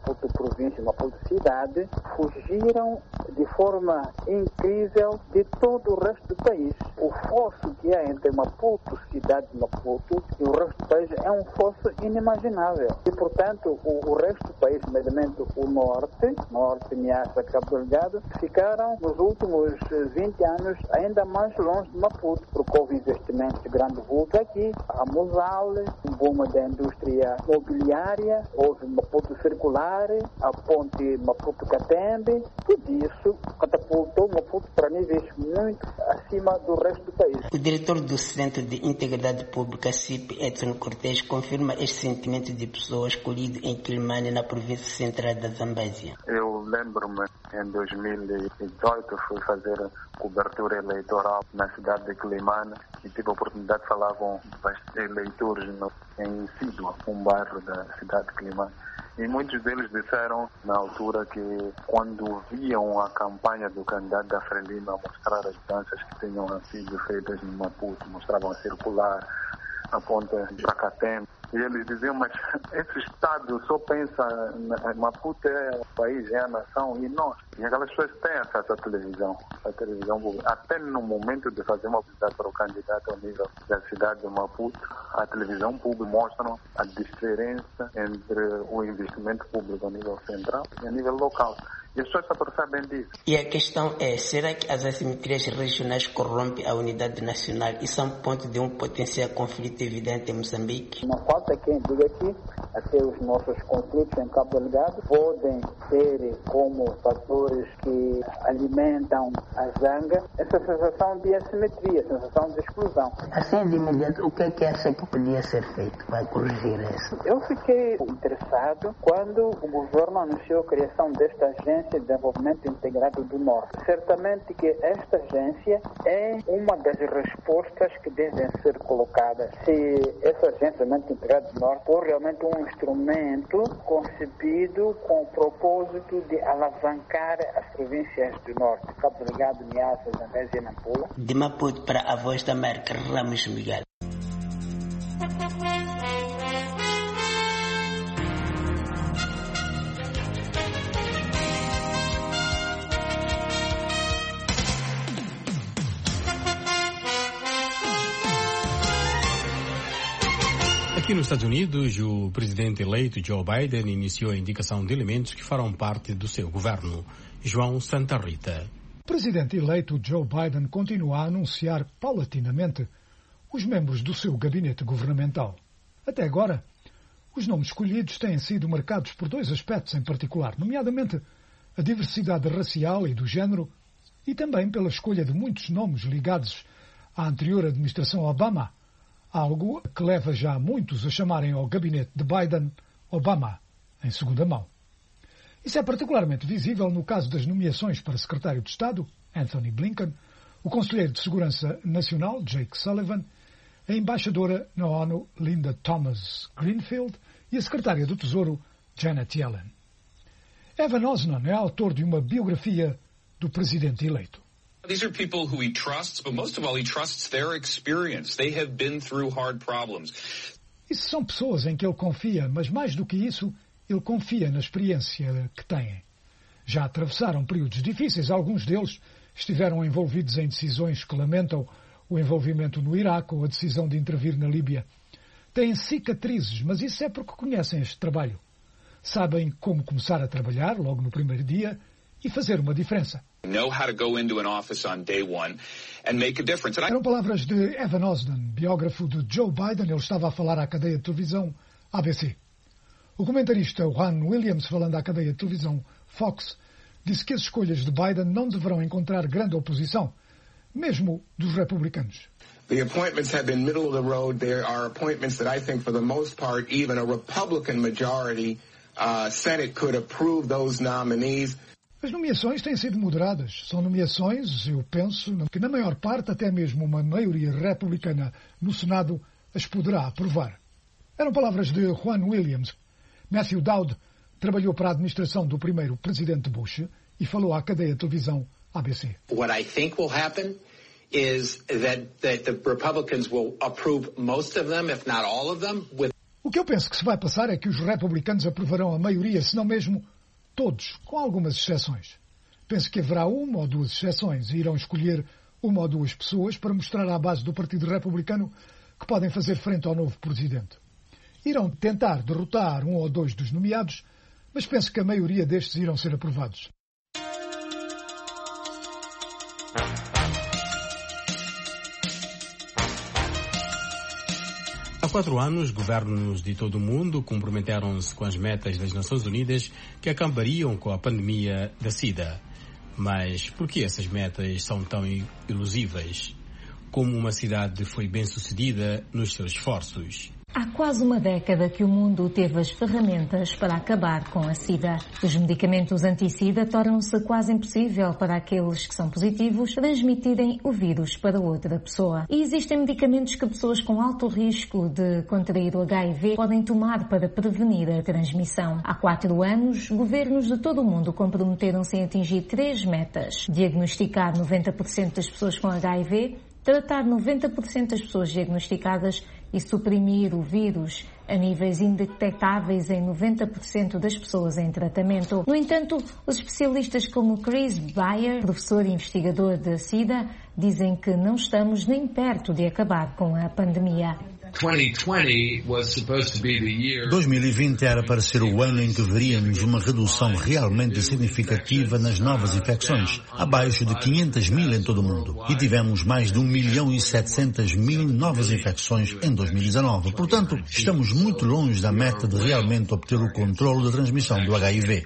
Maputo província, Maputo cidade, fugiram de forma incrível de todo o resto do país. O fosso que há entre Maputo, cidade de Maputo, e o resto do país é um fosso inimaginável. E, portanto, o, o resto do país, nomeadamente o norte, norte, Niassa, Cabo Delgado, ficaram nos últimos vinte anos ainda mais longe de Maputo, porque houve investimentos de grande vulto aqui, a Mosal, um boom da indústria mobiliária, houve Maputo Circular, a ponte Maputo-Catembe, tudo isso catapultou Maputo para níveis muito acima do resto do país. O diretor do Centro de Integridade Pública, C I P, Edson Cortes, confirma este sentimento de pessoas escolhidas em Quilimane, na província central da Zambésia. Eu lembro-me, em dois mil e dezoito, fui fazer cobertura eleitoral na cidade de Quilimane e tive a oportunidade de falar com eleitores no, em Sidua, um bairro da cidade de Quilimane. E muitos deles disseram, na altura, que quando viam a campanha do candidato da Frelimo a mostrar as danças que tinham sido feitas em Maputo, mostravam a circular, a ponte para Catembe, e eles diziam, mas esse Estado só pensa, na, Maputo é o país, é a nação, e nós. E aquelas pessoas têm acesso à televisão, à televisão pública. Até no momento de fazer uma publicidade para o candidato ao nível da cidade de Maputo, a televisão pública mostra a diferença entre o investimento público a nível central e a nível local. E as pessoas só percebem disso. E a questão é, será que as assimetrias regionais corrompem a unidade nacional e são ponto de um potencial conflito evidente em Moçambique? Não falta quem diga que até os nossos conflitos em Cabo Delgado podem ter como fatores que alimentam a zanga essa sensação de assimetria, sensação de exclusão. Assim, de imediato, o que é que acha que podia ser feito para corrigir isso? Eu fiquei interessado quando o governo anunciou a criação desta agência de Desenvolvimento Integrado do Norte. Certamente que esta agência é uma das respostas que devem ser colocadas. Se essa agência de Desenvolvimento Integrado do Norte for realmente um instrumento concebido com o propósito de alavancar as províncias do Norte, Cabo Delgado, Niassa, Zambésia e Nampula. De Maputo para a Voz da América, Ramos Miguel. Aqui nos Estados Unidos, o presidente eleito Joe Biden iniciou a indicação de elementos que farão parte do seu governo. João Santa Rita. O presidente eleito Joe Biden continua a anunciar paulatinamente os membros do seu gabinete governamental. Até agora, os nomes escolhidos têm sido marcados por dois aspectos em particular, nomeadamente a diversidade racial e do género e também pela escolha de muitos nomes ligados à anterior administração Obama, algo que leva já muitos a chamarem ao gabinete de Biden Obama, em segunda mão. Isso é particularmente visível no caso das nomeações para secretário de Estado, Anthony Blinken, o conselheiro de Segurança Nacional, Jake Sullivan, a embaixadora na ONU, Linda Thomas-Greenfield, e a secretária do Tesouro, Janet Yellen. Evan Osnon é autor de uma biografia do presidente eleito. These are people who he trusts, but most of all he trusts their experience. They have been through hard problems. Isso são pessoas em que ele confia, mas mais do que isso, ele confia na experiência que têm. Já atravessaram períodos difíceis, alguns deles estiveram envolvidos em decisões que lamentam o envolvimento no Iraque ou a decisão de intervir na Líbia. Têm cicatrizes, mas isso é porque conhecem este trabalho. Sabem como começar a trabalhar logo no primeiro dia e fazer uma diferença. Know how to go into an office on day one and make a difference. Eram palavras de Evan Osnon, biógrafo de Joe Biden. Ele estava a falar à cadeia de televisão A B C. O comentarista Juan Williams, falando à cadeia de televisão Fox, disse que as escolhas de Biden não deverão encontrar grande oposição, mesmo dos republicanos. The appointments have been middle of the road. There are appointments that I think, for the most part, even a Republican majority uh, Senate could approve those nominees. As nomeações têm sido moderadas. São nomeações, eu penso, que na maior parte até mesmo uma maioria republicana no Senado as poderá aprovar. Eram palavras de Juan Williams. Matthew Dowd trabalhou para a administração do primeiro presidente Bush e falou à cadeia de televisão A B C. What I think will happen is that, that the Republicans will approve most of them, if not all of them, with... O que eu penso que se vai passar é que os republicanos aprovarão a maioria, se não mesmo todos, com algumas exceções. Penso que haverá uma ou duas exceções e irão escolher uma ou duas pessoas para mostrar à base do Partido Republicano que podem fazer frente ao novo presidente. Irão tentar derrotar um ou dois dos nomeados, mas penso que a maioria destes irão ser aprovados. Há quatro anos, governos de todo o mundo comprometeram-se com as metas das Nações Unidas que acabariam com a pandemia da SIDA. Mas por que essas metas são tão ilusíveis? Como uma cidade foi bem-sucedida nos seus esforços? Há quase uma década que o mundo teve as ferramentas para acabar com a SIDA. Os medicamentos anti-SIDA tornam-se quase impossível para aqueles que são positivos transmitirem o vírus para outra pessoa. E existem medicamentos que pessoas com alto risco de contrair o H I V podem tomar para prevenir a transmissão. Há quatro anos, governos de todo o mundo comprometeram-se em atingir três metas: diagnosticar noventa por cento das pessoas com H I V, tratar noventa por cento das pessoas diagnosticadas e suprimir o vírus a níveis indetectáveis em noventa por cento das pessoas em tratamento. No entanto, os especialistas como Chris Bayer, professor e investigador da SIDA, dizem que não estamos nem perto de acabar com a pandemia. dois mil e vinte era para ser o ano em que veríamos uma redução realmente significativa nas novas infecções, abaixo de quinhentas mil em todo o mundo. E tivemos mais de um milhão e setecentas mil novas infecções em dois mil e dezanove. Portanto, estamos muito longe da meta de realmente obter o controle da transmissão do H I V.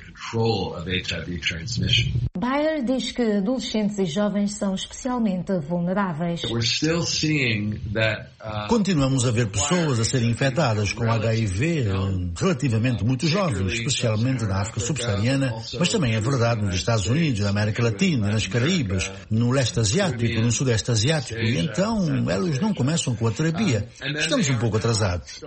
Bayer diz que adolescentes e jovens são especialmente vulneráveis. Continuamos a ver pessoas a serem infectadas com H I V relativamente muito jovens, especialmente na África subsaariana, mas também é verdade nos Estados Unidos, na América Latina, nas Caraíbas, no leste asiático, no sudeste asiático, e então elas não começam com a terapia. Estamos um pouco atrasados.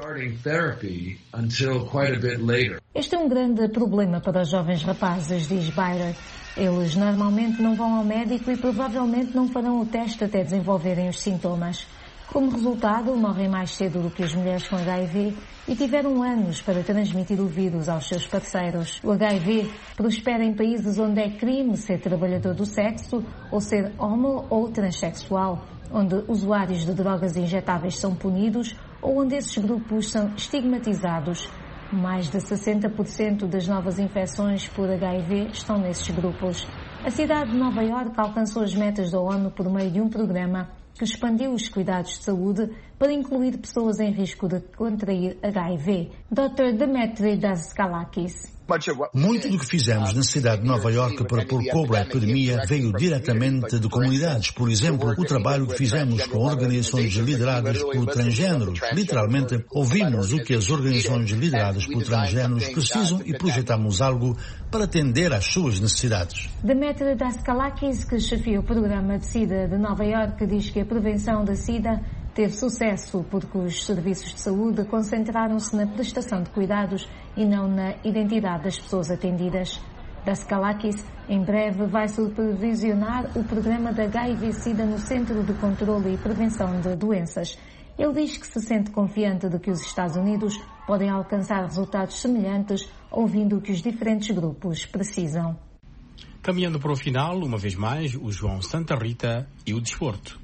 Este é um grande problema para os jovens rapazes, diz Bayer. Eles normalmente não vão ao médico e provavelmente não farão o teste até desenvolverem os sintomas. Como resultado, morrem mais cedo do que as mulheres com H I V e tiveram anos para transmitir o vírus aos seus parceiros. O H I V prospera em países onde é crime ser trabalhador do sexo ou ser homo ou transexual, onde usuários de drogas injetáveis são punidos ou onde esses grupos são estigmatizados. Mais de sessenta por cento das novas infecções por H I V estão nesses grupos. A cidade de Nova Iorque alcançou as metas da ONU por meio de um programa que expandiu os cuidados de saúde para incluir pessoas em risco de contrair H I V. doutor Demetri Daskalakis. Muito do que fizemos na cidade de Nova Iorque para pôr cobre à epidemia veio diretamente de comunidades. Por exemplo, o trabalho que fizemos com organizações lideradas por transgêneros. Literalmente, ouvimos o que as organizações lideradas por transgêneros precisam e projetamos algo para atender às suas necessidades. Demetri Daskalakis, que chefia o programa de SIDA de Nova Iorque, diz que a prevenção da SIDA teve sucesso porque os serviços de saúde concentraram-se na prestação de cuidados e não na identidade das pessoas atendidas. Daskalakis, em breve, vai supervisionar o programa da H I V-SIDA no Centro de Controlo e Prevenção de Doenças. Ele diz que se sente confiante de que os Estados Unidos podem alcançar resultados semelhantes, ouvindo o que os diferentes grupos precisam. Caminhando para o final, uma vez mais, o João Santa Rita e o desporto.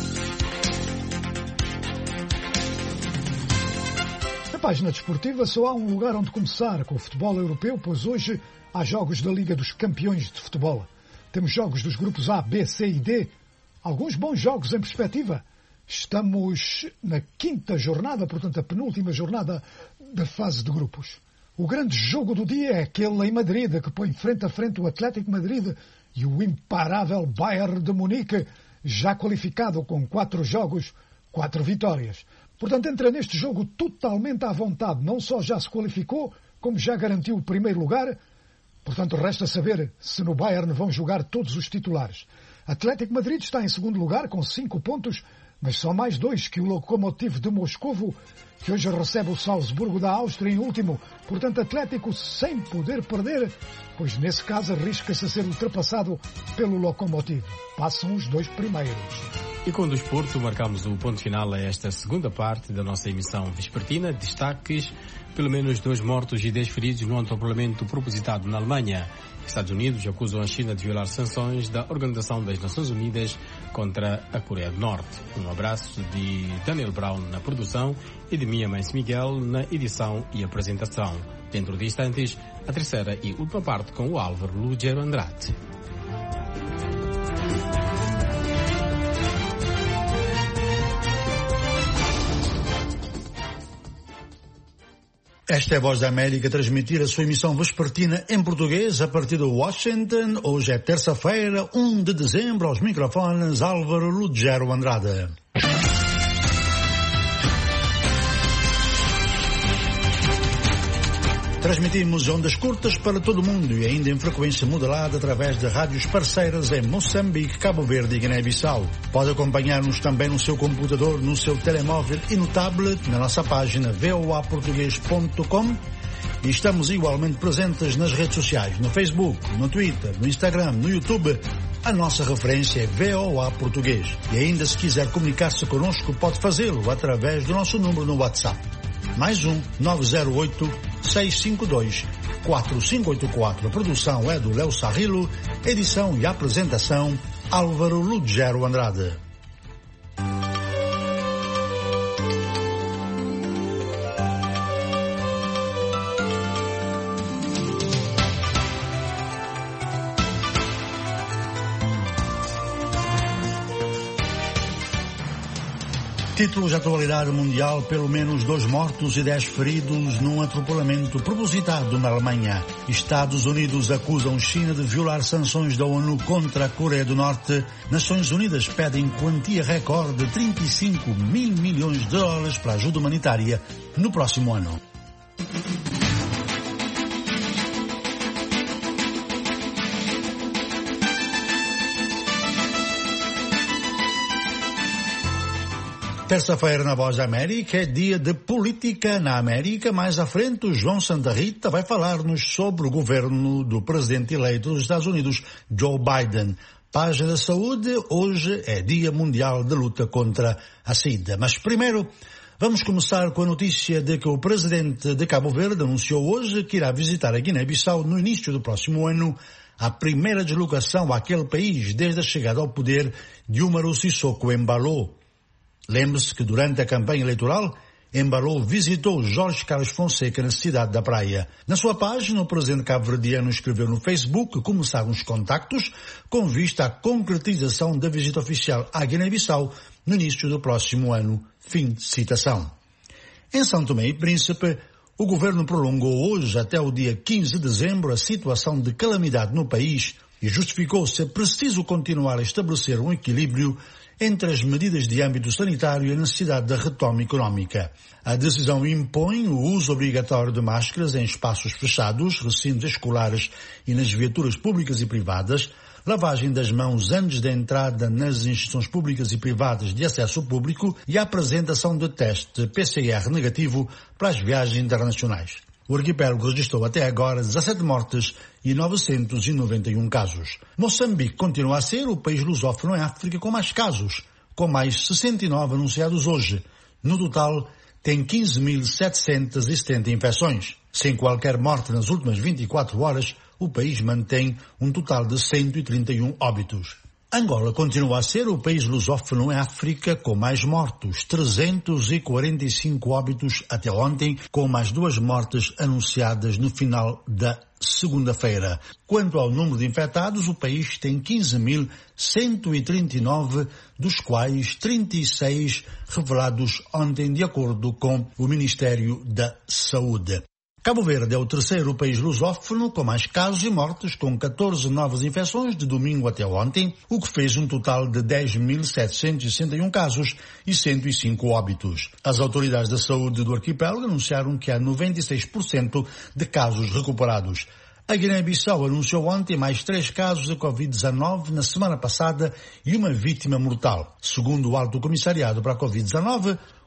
Na página desportiva só há um lugar onde começar com o futebol europeu, pois hoje há jogos da Liga dos Campeões de Futebol. Temos jogos dos grupos A, B, C e D, alguns bons jogos em perspectiva. Estamos na quinta jornada, portanto a penúltima jornada da fase de grupos. O grande jogo do dia é aquele em Madrid, que põe frente a frente o Atlético Madrid e o imparável Bayern de Munique, já qualificado com quatro jogos, quatro vitórias. Portanto, entra neste jogo totalmente à vontade. Não só já se qualificou, como já garantiu o primeiro lugar. Portanto, resta saber se no Bayern vão jogar todos os titulares. Atlético Madrid está em segundo lugar com cinco pontos, mas só mais dois que o Lokomotiv de Moscovo, que hoje recebe o Salzburgo da Áustria em último. Portanto, Atlético sem poder perder, pois nesse caso arrisca-se a ser ultrapassado pelo Lokomotiv. Passam os dois primeiros. E com o desporto marcamos o ponto final a esta segunda parte da nossa emissão vespertina. Destaques: pelo menos dois mortos e dez feridos no atropelamento propositado na Alemanha. Estados Unidos acusam a China de violar sanções da Organização das Nações Unidas contra a Coreia do Norte. Um abraço de Daniel Brown na produção e de Mia Mãe Miguel na edição e apresentação. Dentro de instantes, a terceira e última parte com o Álvaro Lugero Andrade. Esta é a Voz da América, transmitir a sua emissão vespertina em português a partir de Washington. Hoje é terça-feira, um de dezembro, aos microfones Álvaro Lugero Andrade. Transmitimos ondas curtas para todo o mundo e ainda em frequência modulada através de rádios parceiras em Moçambique, Cabo Verde e Guiné-Bissau. Pode acompanhar-nos também no seu computador, no seu telemóvel e no tablet, na nossa página v o a português ponto com. E estamos igualmente presentes nas redes sociais, no Facebook, no Twitter, no Instagram, no YouTube. A nossa referência é V O A Português. E ainda se quiser comunicar-se connosco, pode fazê-lo através do nosso número no WhatsApp. Mais um, nove zero oito, seis cinco dois, quatro cinco oito quatro. A produção é do Léo Sarrilo, edição e apresentação Álvaro Lugero Andrade. Títulos de atualidade mundial: pelo menos dois mortos e dez feridos num atropelamento propositado na Alemanha. Estados Unidos acusam China de violar sanções da ONU contra a Coreia do Norte. Nações Unidas pedem quantia recorde de trinta e cinco mil milhões de dólares para ajuda humanitária no próximo ano. Terça-feira na Voz da América é dia de política na América. Mais à frente, o João Santa Rita vai falar-nos sobre o governo do presidente eleito dos Estados Unidos, Joe Biden. Página da Saúde, hoje é Dia Mundial de Luta contra a SIDA. Mas primeiro, vamos começar com a notícia de que o presidente de Cabo Verde anunciou hoje que irá visitar a Guiné-Bissau no início do próximo ano, a primeira deslocação àquele país desde a chegada ao poder de Umaru Sissoko Embalo. Lembre-se que durante a campanha eleitoral, Embalo visitou Jorge Carlos Fonseca na cidade da Praia. Na sua página, o presidente cabo-verdiano escreveu no Facebook que começaram os contactos com vista à concretização da visita oficial à Guiné-Bissau no início do próximo ano. Fim de citação. Em São Tomé e Príncipe, o governo prolongou hoje até o dia quinze de dezembro a situação de calamidade no país e justificou ser preciso continuar a estabelecer um equilíbrio entre as medidas de âmbito sanitário e a necessidade da retoma económica. A decisão impõe o uso obrigatório de máscaras em espaços fechados, recintos escolares e nas viaturas públicas e privadas, lavagem das mãos antes da entrada nas instituições públicas e privadas de acesso público e a apresentação de teste P C R negativo para as viagens internacionais. O arquipélago registrou até agora dezassete mortes e novecentos e noventa e um casos. Moçambique continua a ser o país lusófono em África com mais casos, com mais sessenta e nove anunciados hoje. No total, tem quinze mil setecentas e setenta infecções. Sem qualquer morte nas últimas vinte e quatro horas, o país mantém um total de cento e trinta e um óbitos. Angola continua a ser o país lusófono em África com mais mortos, trezentos e quarenta e cinco óbitos até ontem, com mais duas mortes anunciadas no final da segunda-feira. Quanto ao número de infectados, o país tem quinze mil cento e trinta e nove, dos quais trinta e seis revelados ontem, de acordo com o Ministério da Saúde. Cabo Verde é o terceiro país lusófono com mais casos e mortes, com catorze novas infecções de domingo até ontem, o que fez um total de dez mil setecentos e sessenta e um casos e cento e cinco óbitos. As autoridades da saúde do arquipélago anunciaram que há noventa e seis por cento de casos recuperados. A Guiné-Bissau anunciou ontem mais três casos de covid dezanove na semana passada e uma vítima mortal. Segundo o Alto Comissariado para a covid dezanove,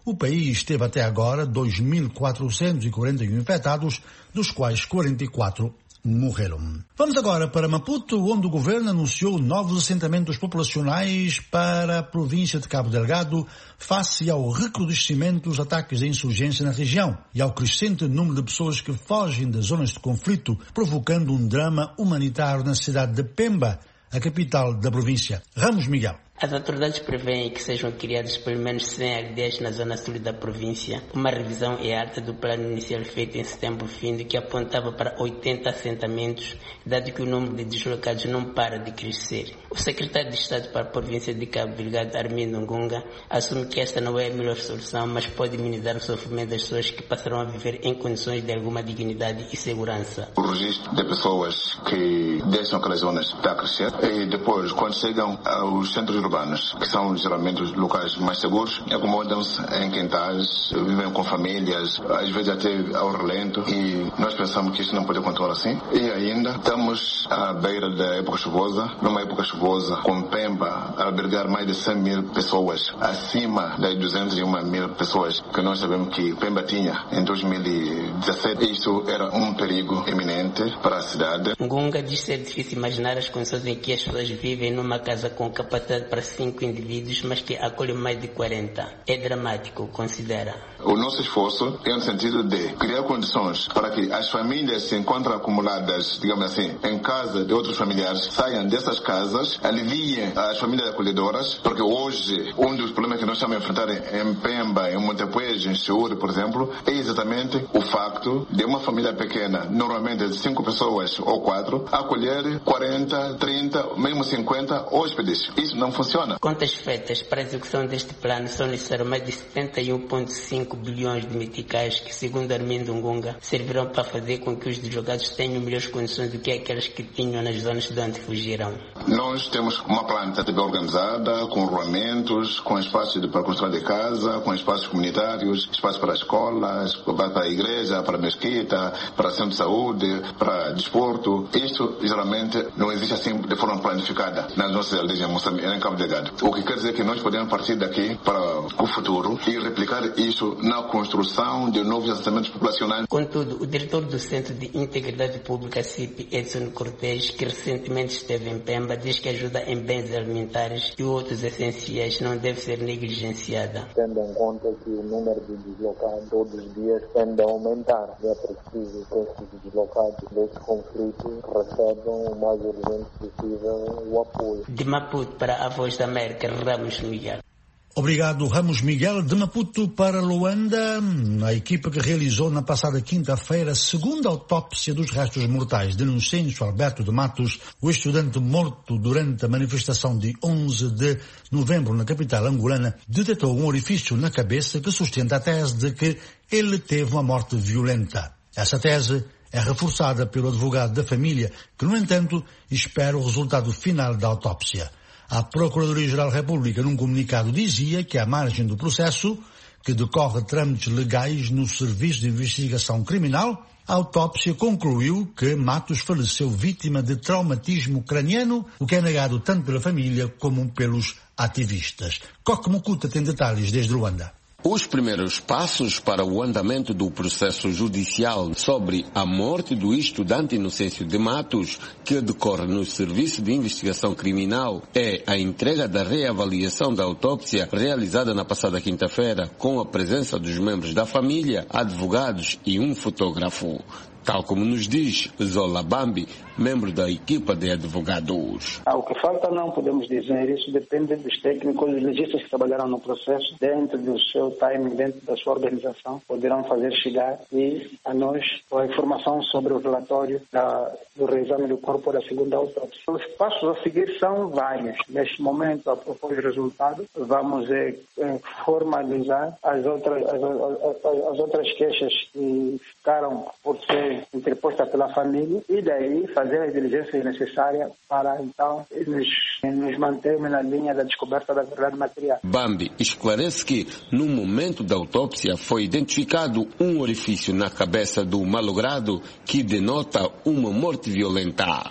o país teve até agora dois mil quatrocentos e quarenta e um infectados, dos quais quarenta e quatro morreram. Vamos agora para Maputo, onde o governo anunciou novos assentamentos populacionais para a província de Cabo Delgado, face ao recrudescimento dos ataques de insurgência na região e ao crescente número de pessoas que fogem das zonas de conflito, provocando um drama humanitário na cidade de Pemba, a capital da província. Ramos Miguel. As autoridades prevêem que sejam criados pelo menos cem aldeias na zona sul da província. Uma revisão é alta do plano inicial feito em setembro fim, que apontava para oitenta assentamentos, dado que o número de deslocados não para de crescer. O secretário de Estado para a província de Cabo Delgado, Armindo Ngunga, assume que esta não é a melhor solução, mas pode minimizar o sofrimento das pessoas que passarão a viver em condições de alguma dignidade e segurança. O registro de pessoas que deixam aquelas zonas está a crescer e depois, quando chegam aos centros urbanos, que são geralmente os locais mais seguros, acomodam-se em quintais, vivem com famílias, às vezes até ao relento, e nós pensamos que isso não pode continuar assim. E ainda estamos à beira da época chuvosa, numa época chuvosa, com Pemba a albergar mais de cem mil pessoas, acima das duzentas e uma mil pessoas que nós sabemos que Pemba tinha em dois mil e dezassete. Isso era um perigo iminente para a cidade. Ngunga diz ser difícil imaginar as condições em que as pessoas vivem numa casa com capacidade para cinco indivíduos, mas que acolhe mais de quarenta. É dramático, considera. O nosso esforço é no sentido de criar condições para que as famílias se encontrem acumuladas, digamos assim, em casa de outros familiares, saiam dessas casas, aliviem as famílias acolhedoras, porque hoje um dos problemas que nós estamos a enfrentar em Pemba, em Montepuez, em Chiuri, por exemplo, é exatamente o facto de uma família pequena, normalmente de cinco pessoas ou quatro, acolher quarenta, trinta, mesmo cinquenta hóspedes. Isso não funciona. Contas feitas para a execução deste plano são necessários mais de setenta e um vírgula cinco bilhões de meticais que, segundo Armindo Ngunga, servirão para fazer com que os deslocados tenham melhores condições do que aquelas que tinham nas zonas de onde fugiram. Nós temos uma planta bem organizada, com regulamentos, com espaços para construção de casa, com espaços comunitários, espaços para escolas, para a igreja, para a mesquita, para centro de saúde, para desporto. Isto geralmente não existe assim de forma planificada nas nossas aldeias em Moçambique, em Cabo Delgado. O que quer dizer que nós podemos partir daqui para o futuro e replicar isso na construção de novos assentamentos populacionais. Contudo, o diretor do Centro de Integridade Pública, C I P, Edson Cortés, que recentemente esteve em Pemba, diz que a ajuda em bens alimentares e outros essenciais não deve ser negligenciada. Tendo em conta que o número de deslocados todos os dias tende a aumentar, é preciso que esses deslocados desse conflito recebam o mais urgente possível o apoio. De Maputo para a Voz da América, Ramos Miguel. Obrigado, Ramos Miguel. De Maputo para Luanda, a equipa que realizou na passada quinta-feira a segunda autópsia dos restos mortais de Inocêncio Alberto de Matos, o estudante morto durante a manifestação de onze de novembro na capital angolana, detectou um orifício na cabeça que sustenta a tese de que ele teve uma morte violenta. Essa tese é reforçada pelo advogado da família, que, no entanto, espera o resultado final da autópsia. A Procuradoria-Geral da República, num comunicado, dizia que, à margem do processo, que decorre trâmites legais no Serviço de Investigação Criminal, a autópsia concluiu que Matos faleceu vítima de traumatismo craniano, o que é negado tanto pela família como pelos ativistas. Coque Mukuta tem detalhes desde Luanda. Os primeiros passos para o andamento do processo judicial sobre a morte do estudante Inocêncio de Matos, que decorre no Serviço de Investigação Criminal, é a entrega da reavaliação da autópsia realizada na passada quinta-feira, com a presença dos membros da família, advogados e um fotógrafo. Tal como nos diz Zola Bambi, membro da equipa de advogados. Ah, o que falta não podemos dizer, isso depende dos técnicos, dos legistas que trabalharam no processo, dentro do seu timing, dentro da sua organização, poderão fazer chegar e a nós a informação sobre o relatório da, do reexame do corpo da segunda autópsia. Os passos a seguir são vários. Neste momento, a propor o resultado, vamos é, é, formalizar as outras, as, as, as outras queixas que ficaram por ser interposta pela família e daí fazer as diligências necessárias para então nos, nos mantermos na linha da descoberta da verdade material. Bambi esclarece que no momento da autópsia foi identificado um orifício na cabeça do malogrado que denota uma morte violenta.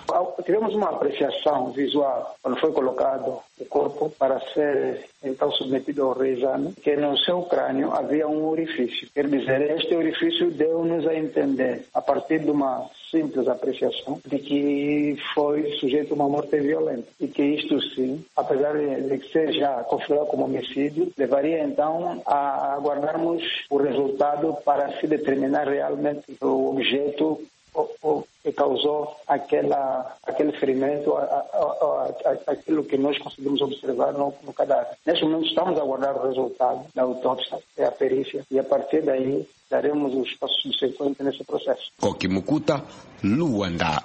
tivemos uma apreciação visual quando foi colocado o corpo para ser então submetido ao reexame, que no seu crânio havia um orifício. Quer dizer, este orifício deu-nos a entender, a partir de uma simples apreciação, de que foi sujeito a uma morte violenta. E que isto sim, apesar de que seja configurado como homicídio, levaria então a aguardarmos o resultado para se determinar realmente o objeto o que causou aquela, aquele ferimento, a, a, a, aquilo que nós conseguimos observar no, no cadáver. Neste momento estamos a aguardar o resultado da autópsia e a perícia, e a partir daí daremos os passos subsequentes nesse processo. Kokimukuta, Luanda.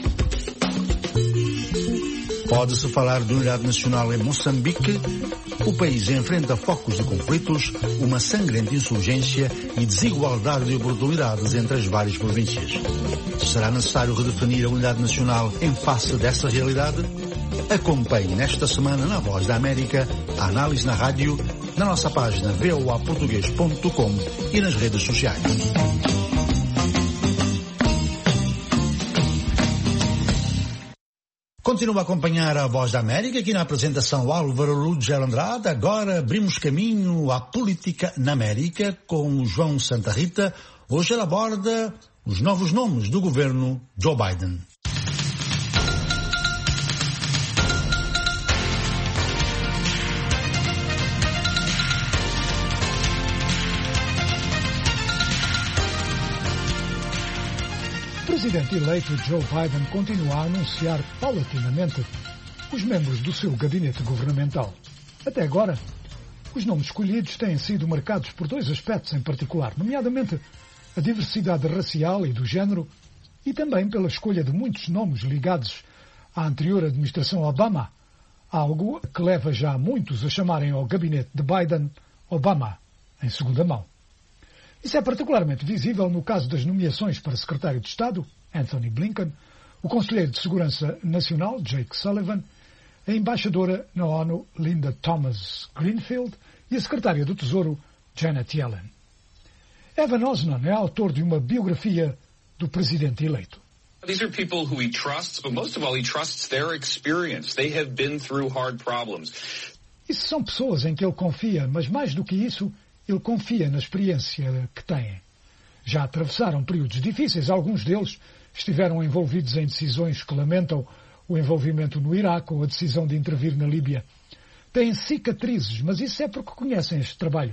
Pode-se falar de unidade nacional em Moçambique. O país enfrenta focos de conflitos, uma sangrenta insurgência e desigualdade de oportunidades entre as várias províncias. Será necessário redefinir a unidade nacional em face dessa realidade? Acompanhe nesta semana na Voz da América a análise na rádio, na nossa página v o a português ponto com e nas redes sociais. Continua a acompanhar a Voz da América aqui na apresentação Álvaro Lúcio Andrade. Agora abrimos caminho à política na América com João Santa Rita. Hoje ele aborda os novos nomes do governo Joe Biden. O presidente eleito Joe Biden continua a anunciar paulatinamente os membros do seu gabinete governamental. Até agora, os nomes escolhidos têm sido marcados por dois aspectos em particular, nomeadamente a diversidade racial e do género e também pela escolha de muitos nomes ligados à anterior administração Obama, algo que leva já muitos a chamarem ao gabinete de Biden Obama, em segunda mão. Isso é particularmente visível no caso das nomeações para secretário de Estado, Anthony Blinken, o conselheiro de Segurança Nacional, Jake Sullivan, a embaixadora na ONU, Linda Thomas-Greenfield, e a secretária do Tesouro, Janet Yellen. Evan Osnon é autor de uma biografia do presidente eleito. These are people who he trusts, but most of all he trusts their experience. They have been through hard problems. Isso são pessoas em que ele confia, mas mais do que isso, ele confia na experiência que têm. Já atravessaram períodos difíceis, alguns deles estiveram envolvidos em decisões que lamentam o envolvimento no Iraque ou a decisão de intervir na Líbia. Têm cicatrizes, mas isso é porque conhecem este trabalho.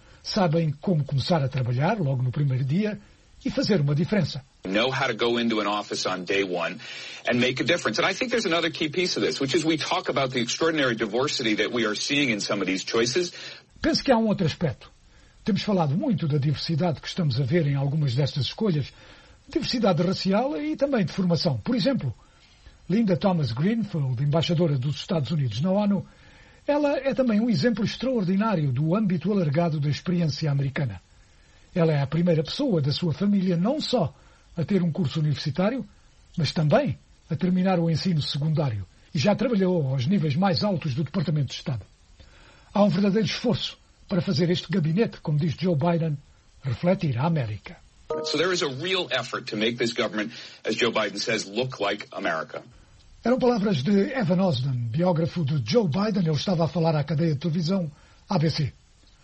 Sabem como começar a trabalhar logo no primeiro dia e fazer uma diferença. Know how to go into an office on day one and make a difference. And I think there's another key piece of this, which is we talk about the extraordinary diversity that we are seeing in some of these choices. Penso que há um outro aspecto. Temos falado muito da diversidade que estamos a ver em algumas destas escolhas, diversidade racial e também de formação. Por exemplo, Linda Thomas-Greenfield, embaixadora dos Estados Unidos na ONU, ela é também um exemplo extraordinário do âmbito alargado da experiência americana. Ela é a primeira pessoa da sua família não só a ter um curso universitário, mas também a terminar o ensino secundário e já trabalhou aos níveis mais altos do Departamento de Estado. Há um verdadeiro esforço para fazer este gabinete, como diz Joe Biden, refletir a América. So there is a real effort to make this government, as Joe Biden says, look like America. Eram palavras de Evan Osnon, biógrafo de Joe Biden. Ele estava a falar à cadeia de televisão A B C.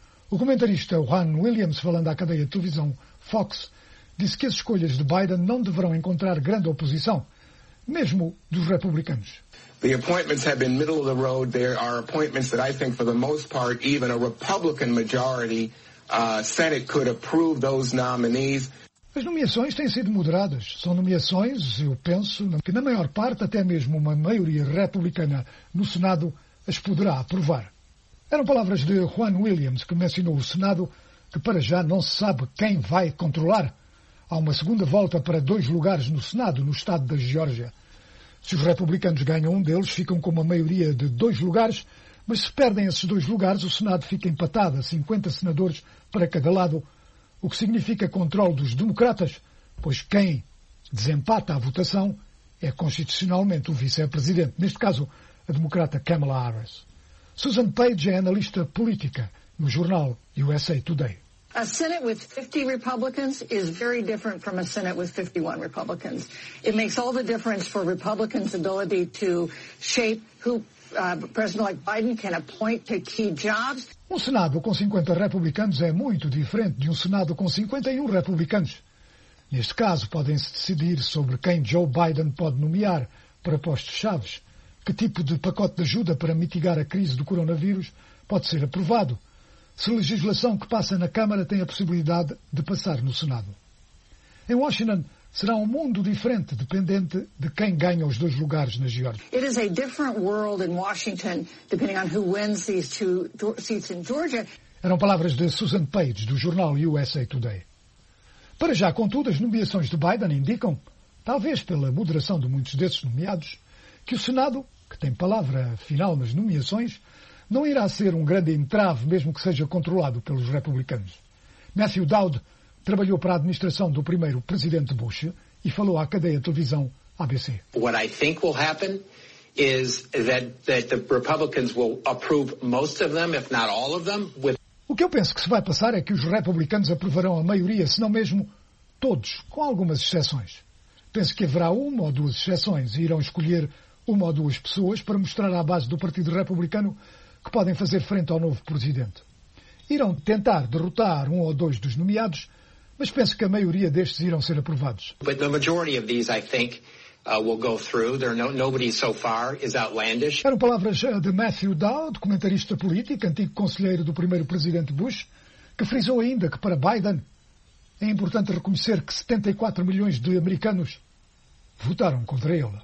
O comentarista Juan Williams, falando à cadeia de televisão Fox, disse que as escolhas de Biden não deverão encontrar grande oposição, mesmo dos republicanos. The appointments have been middle of the road. There are appointments that I think, for the most part, even a Republican majority uh, Senate could approve those nominees. As nomeações têm sido moderadas. São nomeações, eu penso, que na maior parte até mesmo uma maioria republicana no Senado as poderá aprovar. Eram palavras de Juan Williams, que mencionou o Senado, que para já não se sabe quem vai controlar. Há uma segunda volta para dois lugares no Senado, no estado da Geórgia. Se os republicanos ganham um deles, ficam com uma maioria de dois lugares, mas se perdem esses dois lugares, o Senado fica empatado a cinquenta senadores para cada lado, o que significa controle dos democratas, pois quem desempata a votação é constitucionalmente o vice-presidente, neste caso a democrata Kamala Harris. Susan Page é analista política no jornal U S A Today. A Senate with fifty Republicans is very different from a Senate with fifty-one Republicans. It makes all the difference for Republicans' ability to shape who uh, President like Biden can appoint to key jobs. Um Senado com cinquenta republicanos é muito diferente de um Senado com cinquenta e um republicanos. Neste caso, podem-se decidir sobre quem Joe Biden pode nomear para postos-chave, que tipo de pacote de ajuda para mitigar a crise do coronavírus pode ser aprovado, se a legislação que passa na Câmara tem a possibilidade de passar no Senado. Em Washington, será um mundo diferente, dependente de quem ganha os dois lugares na Geórgia. It is a different world in Washington, depending on who wins these two seats in Georgia. Eram palavras de Susan Page, do jornal U S A Today. Para já, contudo, as nomeações de Biden indicam, talvez pela moderação de muitos desses nomeados, que o Senado, que tem palavra final nas nomeações, não irá ser um grande entrave, mesmo que seja controlado pelos republicanos. Matthew Dowd trabalhou para a administração do primeiro presidente Bush e falou à cadeia de televisão A B C. What I think will happen is that, that the Republicans will approve most of them, if not all of them. With... O que eu penso que se vai passar é que os republicanos aprovarão a maioria, se não mesmo todos, com algumas exceções. Penso que haverá uma ou duas exceções e irão escolher uma ou duas pessoas para mostrar à base do Partido Republicano que podem fazer frente ao novo presidente. Irão tentar derrotar um ou dois dos nomeados, mas penso que a maioria destes irão ser aprovados. But the majority of these, I think, uh, will go through. There no, nobody so far is outlandish. Eram palavras de Matthew Dowd, comentarista político, antigo conselheiro do primeiro presidente Bush, que frisou ainda que para Biden é importante reconhecer que setenta e quatro milhões de americanos votaram contra ele.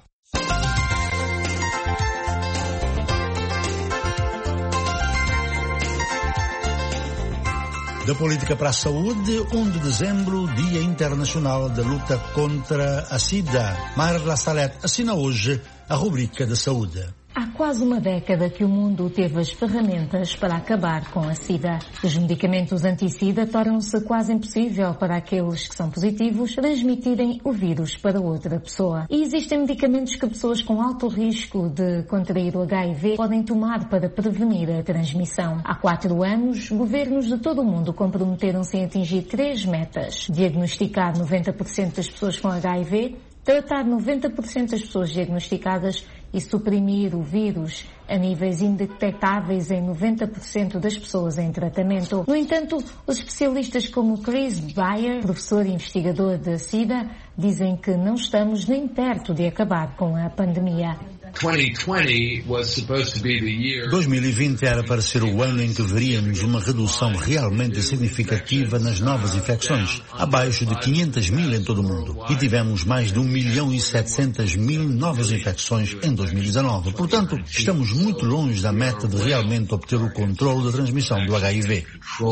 Da política para a saúde, um de dezembro, Dia Internacional da Luta contra a SIDA. Marla Salete assina hoje a rubrica de saúde. Há quase uma década que o mundo teve as ferramentas para acabar com a SIDA. Os medicamentos anti-SIDA tornam-se quase impossível para aqueles que são positivos transmitirem o vírus para outra pessoa. E existem medicamentos que pessoas com alto risco de contrair o H I V podem tomar para prevenir a transmissão. Há quatro anos, governos de todo o mundo comprometeram-se em atingir três metas: diagnosticar noventa por cento das pessoas com H I V, tratar noventa por cento das pessoas diagnosticadas e suprimir o vírus a níveis indetectáveis em noventa por cento das pessoas em tratamento. No entanto, os especialistas como Chris Bayer, professor e investigador da SIDA, dizem que não estamos nem perto de acabar com a pandemia. dois mil e vinte era para ser o ano em que veríamos uma redução realmente significativa nas novas infecções, abaixo de quinhentas mil em todo o mundo. E tivemos mais de um milhão e setecentas mil novas infecções em dois mil e dezanove. Portanto, estamos muito longe da meta de realmente obter o controle da transmissão do H I V.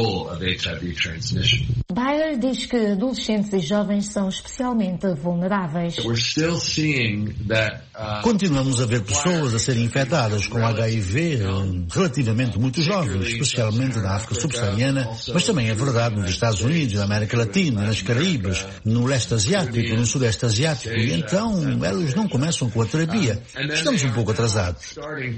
Bayer diz que adolescentes e jovens são especialmente vulneráveis. Continuamos a ver pessoas a serem infectadas com H I V relativamente muito jovens, especialmente na África subsaariana, mas também é verdade nos Estados Unidos, na América Latina, nas Caraíbas, no leste asiático, no sudeste asiático, e então elas não começam com a terapia. Estamos um pouco atrasados.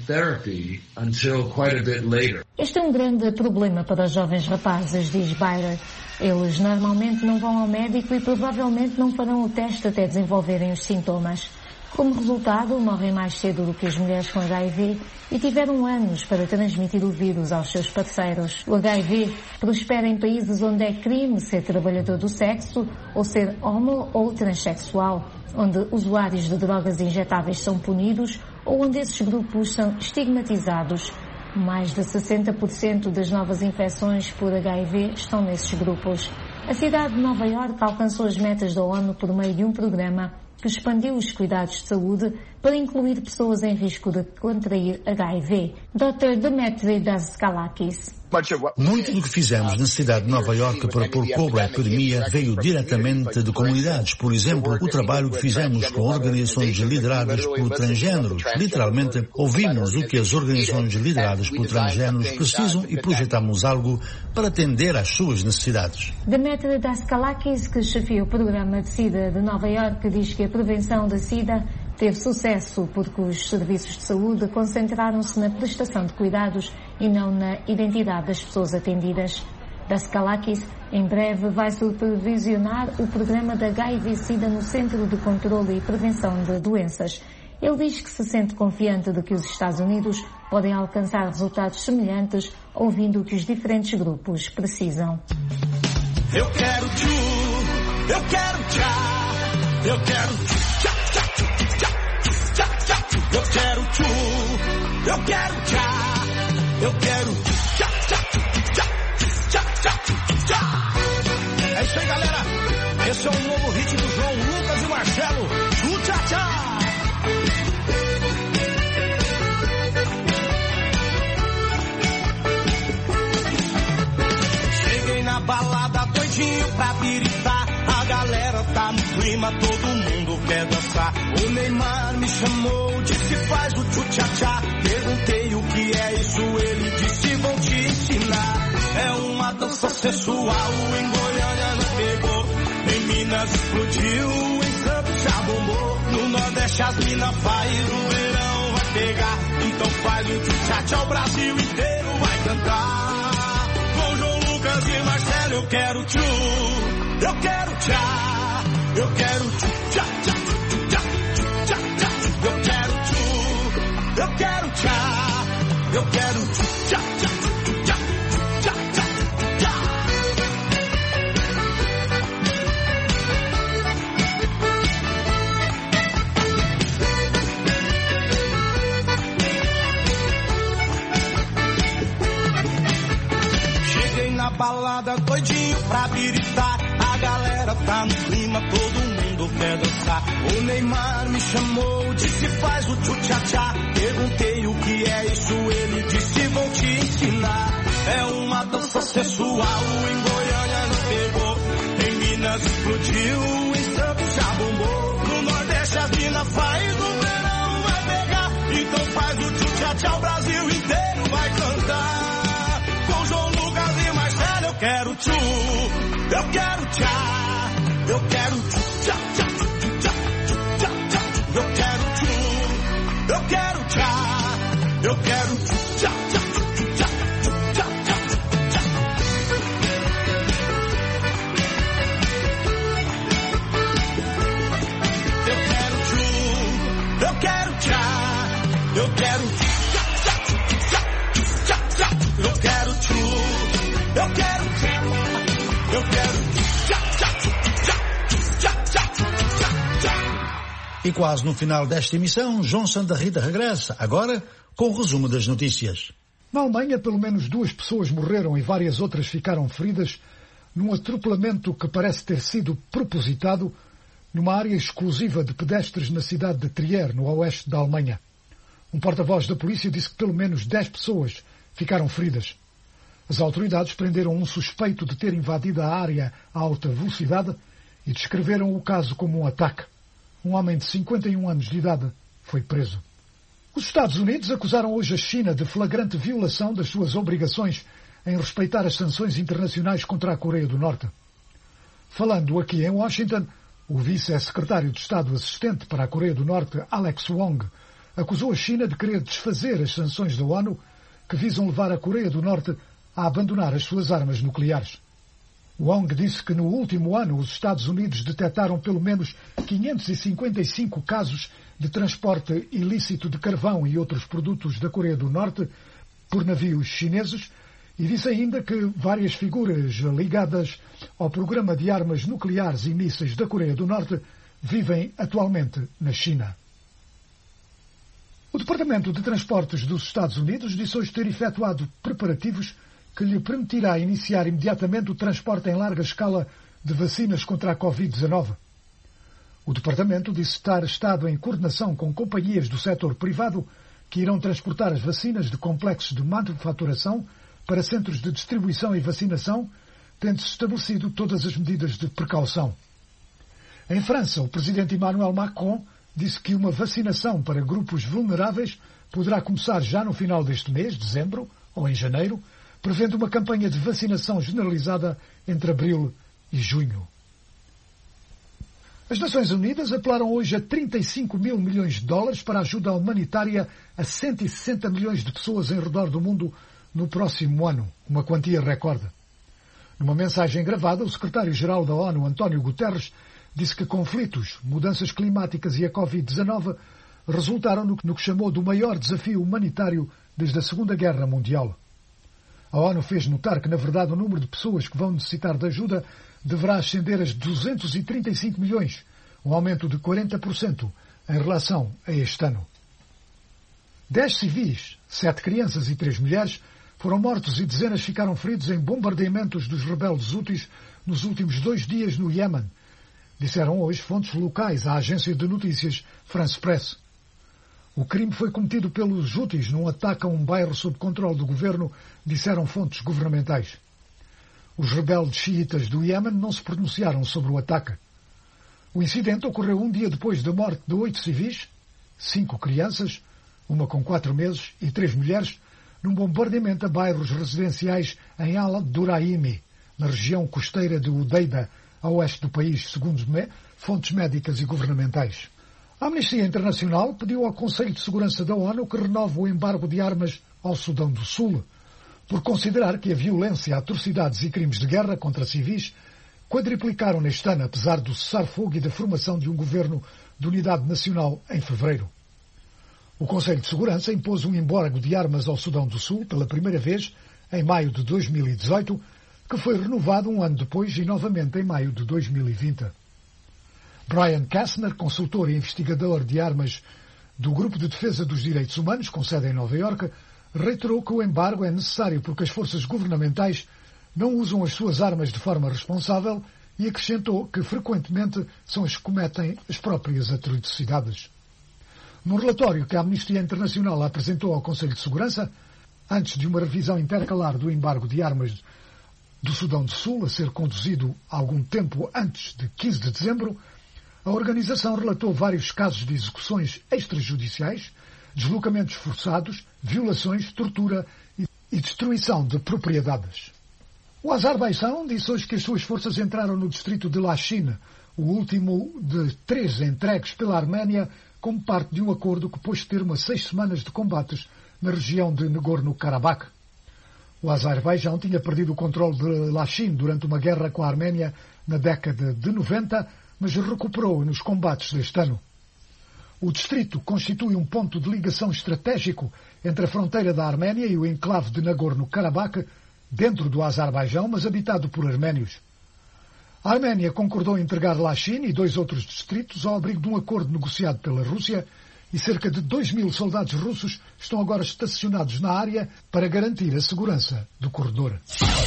Este é um grande problema para os jovens rapazes, diz Bayer. Eles normalmente não vão ao médico e provavelmente não farão o teste até desenvolverem os sintomas. Como resultado, morrem mais cedo do que as mulheres com H I V e tiveram anos para transmitir o vírus aos seus parceiros. O H I V prospera em países onde é crime ser trabalhador do sexo ou ser homo ou transexual, onde usuários de drogas injetáveis são punidos ou onde esses grupos são estigmatizados. Mais de sessenta por cento das novas infecções por H I V estão nesses grupos. A cidade de Nova Iorque alcançou as metas da ONU por meio de um programa que expandiu os cuidados de saúde para incluir pessoas em risco de contrair H I V. doutor Demetri Daskalakis. Muito do que fizemos na cidade de Nova Iorque para pôr cobre à epidemia veio diretamente de comunidades. Por exemplo, o trabalho que fizemos com organizações lideradas por transgêneros. Literalmente, ouvimos o que as organizações lideradas por transgêneros precisam e projetamos algo para atender às suas necessidades. Demetri Daskalakis, que chefia o programa de SIDA de Nova Iorque, diz que a prevenção da SIDA teve sucesso porque os serviços de saúde concentraram-se na prestação de cuidados e não na identidade das pessoas atendidas. Daskalakis, em breve, vai supervisionar o programa da H I V-Sida no Centro de Controlo e Prevenção de Doenças. Ele diz que se sente confiante de que os Estados Unidos podem alcançar resultados semelhantes, ouvindo o que os diferentes grupos precisam. Eu quero tchu, eu quero tchá, eu quero tchá, tchá, tchá, tchá, tchá, tchá, eu quero tchu, eu quero tchá, eu quero tchá, tchá, tchá, tchá, tchá, tchá. É isso aí, galera. Esse é o novo hit do João Lucas e Marcelo. Tchu, tchá, tchá. Na balada doidinho pra piritar, a galera tá no clima, todo mundo quer dançar. O Neymar me chamou, disse faz o tchu-tchá-tchá. Perguntei o que é isso, ele disse vou te ensinar. É uma dança sensual, em Goiânia não pegou, em Minas explodiu, em Santos já bombou. No Nordeste as mina faz, o verão vai pegar. Então faz o tchu-tchá-tchá, o Brasil inteiro vai cantar. E Marcelo, eu quero tchu, eu quero tchá, eu quero tchu, tchá, tchá, tchá, tchá, tchá, eu quero tchu, eu quero tchá, eu quero tchu, tchá, tchá, tchá, tchá, tchá, tchá. Na balada doidinho pra biritar, a galera tá no clima, todo mundo quer dançar. O Neymar me chamou, disse faz o tchu-tchá-tchá. Perguntei o que é isso, ele disse vou te ensinar. É uma dança sensual, em Goiânia não pegou, em Minas explodiu, em Santos já bombou. No Nordeste a mina faz, no verão vai pegar. Então faz o tchu-tchá-tchá, o Brasil inteiro vai cantar. Com João Lucas e Marcelo, eu quero tchu, eu quero tchá, eu quero tchu, tchá, tchá, tchá, tchá, tchá, eu quero tchu, eu quero tchá, eu quero tchu, tchá, tchá, tchá, tchá, tchá, tchá. Eu quero tchu, eu quero tchá, eu quero tchu, tchá, tchá, tchá, tchá, eu quero tchu, eu quero tchá, eu quero tchá, tchá, tchá, tchá, tchá. E quase no final desta emissão, João Santa Rita regressa, agora com o resumo das notícias. Na Alemanha, pelo menos duas pessoas morreram e várias outras ficaram feridas num atropelamento que parece ter sido propositado numa área exclusiva de pedestres na cidade de Trier, no oeste da Alemanha. Um porta-voz da polícia disse que pelo menos dez pessoas ficaram feridas. As autoridades prenderam um suspeito de ter invadido a área a alta velocidade e descreveram o caso como um ataque. Um homem de cinquenta e um anos de idade foi preso. Os Estados Unidos acusaram hoje a China de flagrante violação das suas obrigações em respeitar as sanções internacionais contra a Coreia do Norte. Falando aqui em Washington, o vice-secretário de Estado assistente para a Coreia do Norte, Alex Wong, acusou a China de querer desfazer as sanções da ONU que visam levar a Coreia do Norte a abandonar as suas armas nucleares. Wong disse que no último ano os Estados Unidos detectaram pelo menos quinhentos e cinquenta e cinco casos de transporte ilícito de carvão e outros produtos da Coreia do Norte por navios chineses e disse ainda que várias figuras ligadas ao programa de armas nucleares e mísseis da Coreia do Norte vivem atualmente na China. O Departamento de Transportes dos Estados Unidos disse hoje ter efetuado preparativos que lhe permitirá iniciar imediatamente o transporte em larga escala de vacinas contra a covid dezenove. O Departamento disse estar estado em coordenação com companhias do setor privado que irão transportar as vacinas de complexos de manufaturação para centros de distribuição e vacinação, tendo-se estabelecido todas as medidas de precaução. Em França, o presidente Emmanuel Macron disse que uma vacinação para grupos vulneráveis poderá começar já no final deste mês, dezembro, ou em janeiro, prevendo uma campanha de vacinação generalizada entre abril e junho. As Nações Unidas apelaram hoje a trinta e cinco mil milhões de dólares para ajuda humanitária a cento e sessenta milhões de pessoas em redor do mundo no próximo ano, uma quantia recorde. Numa mensagem gravada, o secretário-geral da ONU, António Guterres, disse que conflitos, mudanças climáticas e a covid dezenove resultaram no, no que chamou do maior desafio humanitário desde a Segunda Guerra Mundial. A ONU fez notar que, na verdade, o número de pessoas que vão necessitar de ajuda deverá ascender a duzentos e trinta e cinco milhões, um aumento de quarenta por cento em relação a este ano. Dez civis, sete crianças e três mulheres foram mortos e dezenas ficaram feridos em bombardeamentos dos rebeldes houthis nos últimos dois dias no Iêmen, disseram hoje fontes locais à agência de notícias France Press. O crime foi cometido pelos houthis num ataque a um bairro sob controle do governo, disseram fontes governamentais. Os rebeldes xiitas do Iêmen não se pronunciaram sobre o ataque. O incidente ocorreu um dia depois da morte de oito civis, cinco crianças, uma com quatro meses e três mulheres, num bombardeamento a bairros residenciais em Al-Duraimi, na região costeira de Udeida, a oeste do país, segundo fontes médicas e governamentais. A Amnistia Internacional pediu ao Conselho de Segurança da ONU que renove o embargo de armas ao Sudão do Sul, por considerar que a violência, atrocidades e crimes de guerra contra civis quadriplicaram neste ano, apesar do cessar-fogo e da formação de um governo de unidade nacional em fevereiro. O Conselho de Segurança impôs um embargo de armas ao Sudão do Sul pela primeira vez em maio de dois mil e dezoito, que foi renovado um ano depois e novamente em maio de dois mil e vinte. Brian Kastner, consultor e investigador de armas do Grupo de Defesa dos Direitos Humanos, com sede em Nova Iorque, reiterou que o embargo é necessário porque as forças governamentais não usam as suas armas de forma responsável e acrescentou que frequentemente são as que cometem as próprias atrocidades. Num relatório que a Amnistia Internacional apresentou ao Conselho de Segurança, antes de uma revisão intercalar do embargo de armas do Sudão do Sul, a ser conduzido algum tempo antes de quinze de dezembro, a organização relatou vários casos de execuções extrajudiciais, deslocamentos forçados, violações, tortura e destruição de propriedades. O Azerbaijão disse hoje que as suas forças entraram no distrito de Lachin, o último de três entregues pela Arménia, como parte de um acordo que pôs termo a seis semanas de combates na região de Nagorno-Karabakh. O Azerbaijão tinha perdido o controle de Lachin durante uma guerra com a Arménia na década de noventa, mas recuperou nos combates deste ano. O distrito constitui um ponto de ligação estratégico entre a fronteira da Arménia e o enclave de Nagorno-Karabakh, dentro do Azerbaijão, mas habitado por arménios. A Arménia concordou em entregar Lachin e dois outros distritos ao abrigo de um acordo negociado pela Rússia e cerca de dois mil soldados russos estão agora estacionados na área para garantir a segurança do corredor.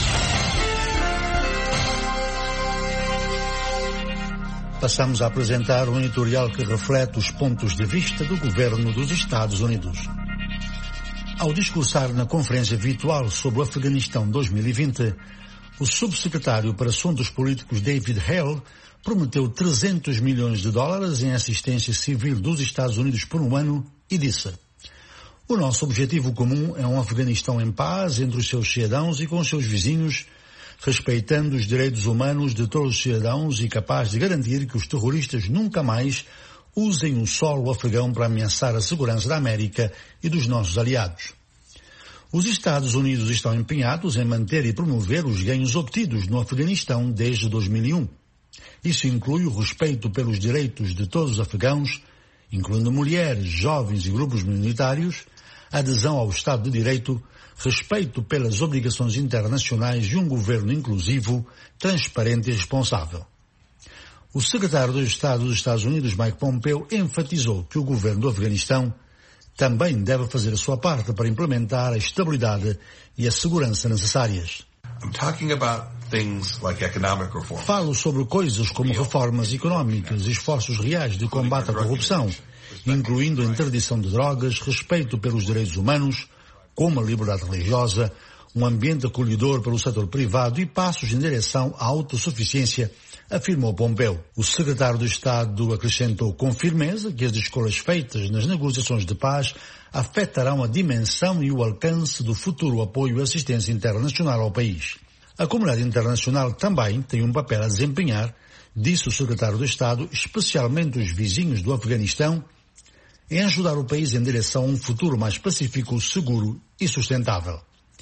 Passamos a apresentar um editorial que reflete os pontos de vista do governo dos Estados Unidos. Ao discursar na conferência virtual sobre o Afeganistão dois mil e vinte, o subsecretário para Assuntos Políticos David Hale prometeu trezentos milhões de dólares em assistência civil dos Estados Unidos por um ano e disse: o nosso objetivo comum é um Afeganistão em paz entre os seus cidadãos e com os seus vizinhos, respeitando os direitos humanos de todos os cidadãos e capaz de garantir que os terroristas nunca mais usem o solo afegão para ameaçar a segurança da América e dos nossos aliados. Os Estados Unidos estão empenhados em manter e promover os ganhos obtidos no Afeganistão desde dois mil e um. Isso inclui o respeito pelos direitos de todos os afegãos, incluindo mulheres, jovens e grupos minoritários, adesão ao Estado de Direito, respeito pelas obrigações internacionais e um governo inclusivo, transparente e responsável. O secretário de Estado dos Estados Unidos, Mike Pompeo, enfatizou que o governo do Afeganistão também deve fazer a sua parte para implementar a estabilidade e a segurança necessárias. I'm talking about things like economic reform. Falo sobre coisas como reformas económicas e esforços reais de combate à corrupção, incluindo a interdição de drogas, respeito pelos direitos humanos, como a liberdade religiosa, um ambiente acolhedor pelo setor privado e passos em direção à autossuficiência, afirmou Pompeo. O secretário de Estado acrescentou com firmeza que as escolhas feitas nas negociações de paz afetarão a dimensão e o alcance do futuro apoio e assistência internacional ao país. A comunidade internacional também tem um papel a desempenhar, disse o secretário de Estado, especialmente os vizinhos do Afeganistão, em ajudar o país em direção a um futuro mais pacífico, seguro e sustentável.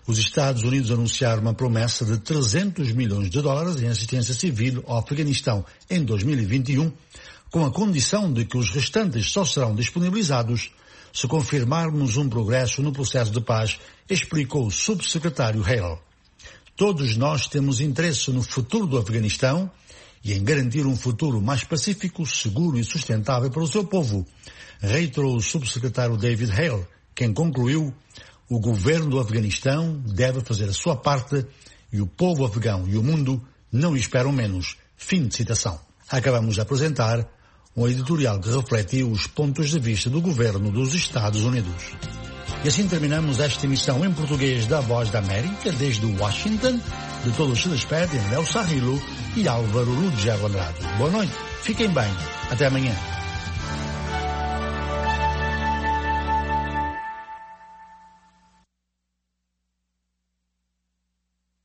Os Estados Unidos anunciaram uma promessa de trezentos milhões de dólares em assistência civil ao Afeganistão em dois mil e vinte e um, com a condição de que os restantes só serão disponibilizados se confirmarmos um progresso no processo de paz, explicou o subsecretário Hale. Todos nós temos interesse no futuro do Afeganistão e em garantir um futuro mais pacífico, seguro e sustentável para o seu povo, reiterou o subsecretário David Hale, quem concluiu: o governo do Afeganistão deve fazer a sua parte e o povo afegão e o mundo não esperam menos. Fim de citação. Acabamos de apresentar um editorial que reflete os pontos de vista do governo dos Estados Unidos. E assim terminamos esta emissão em português da Voz da América, desde Washington. De todos se despedem Léo Sarrilo e Álvaro Ruggiero Andrade. Boa noite, fiquem bem, até amanhã.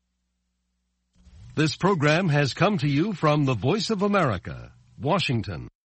This program has come to you from the Voice of America, Washington.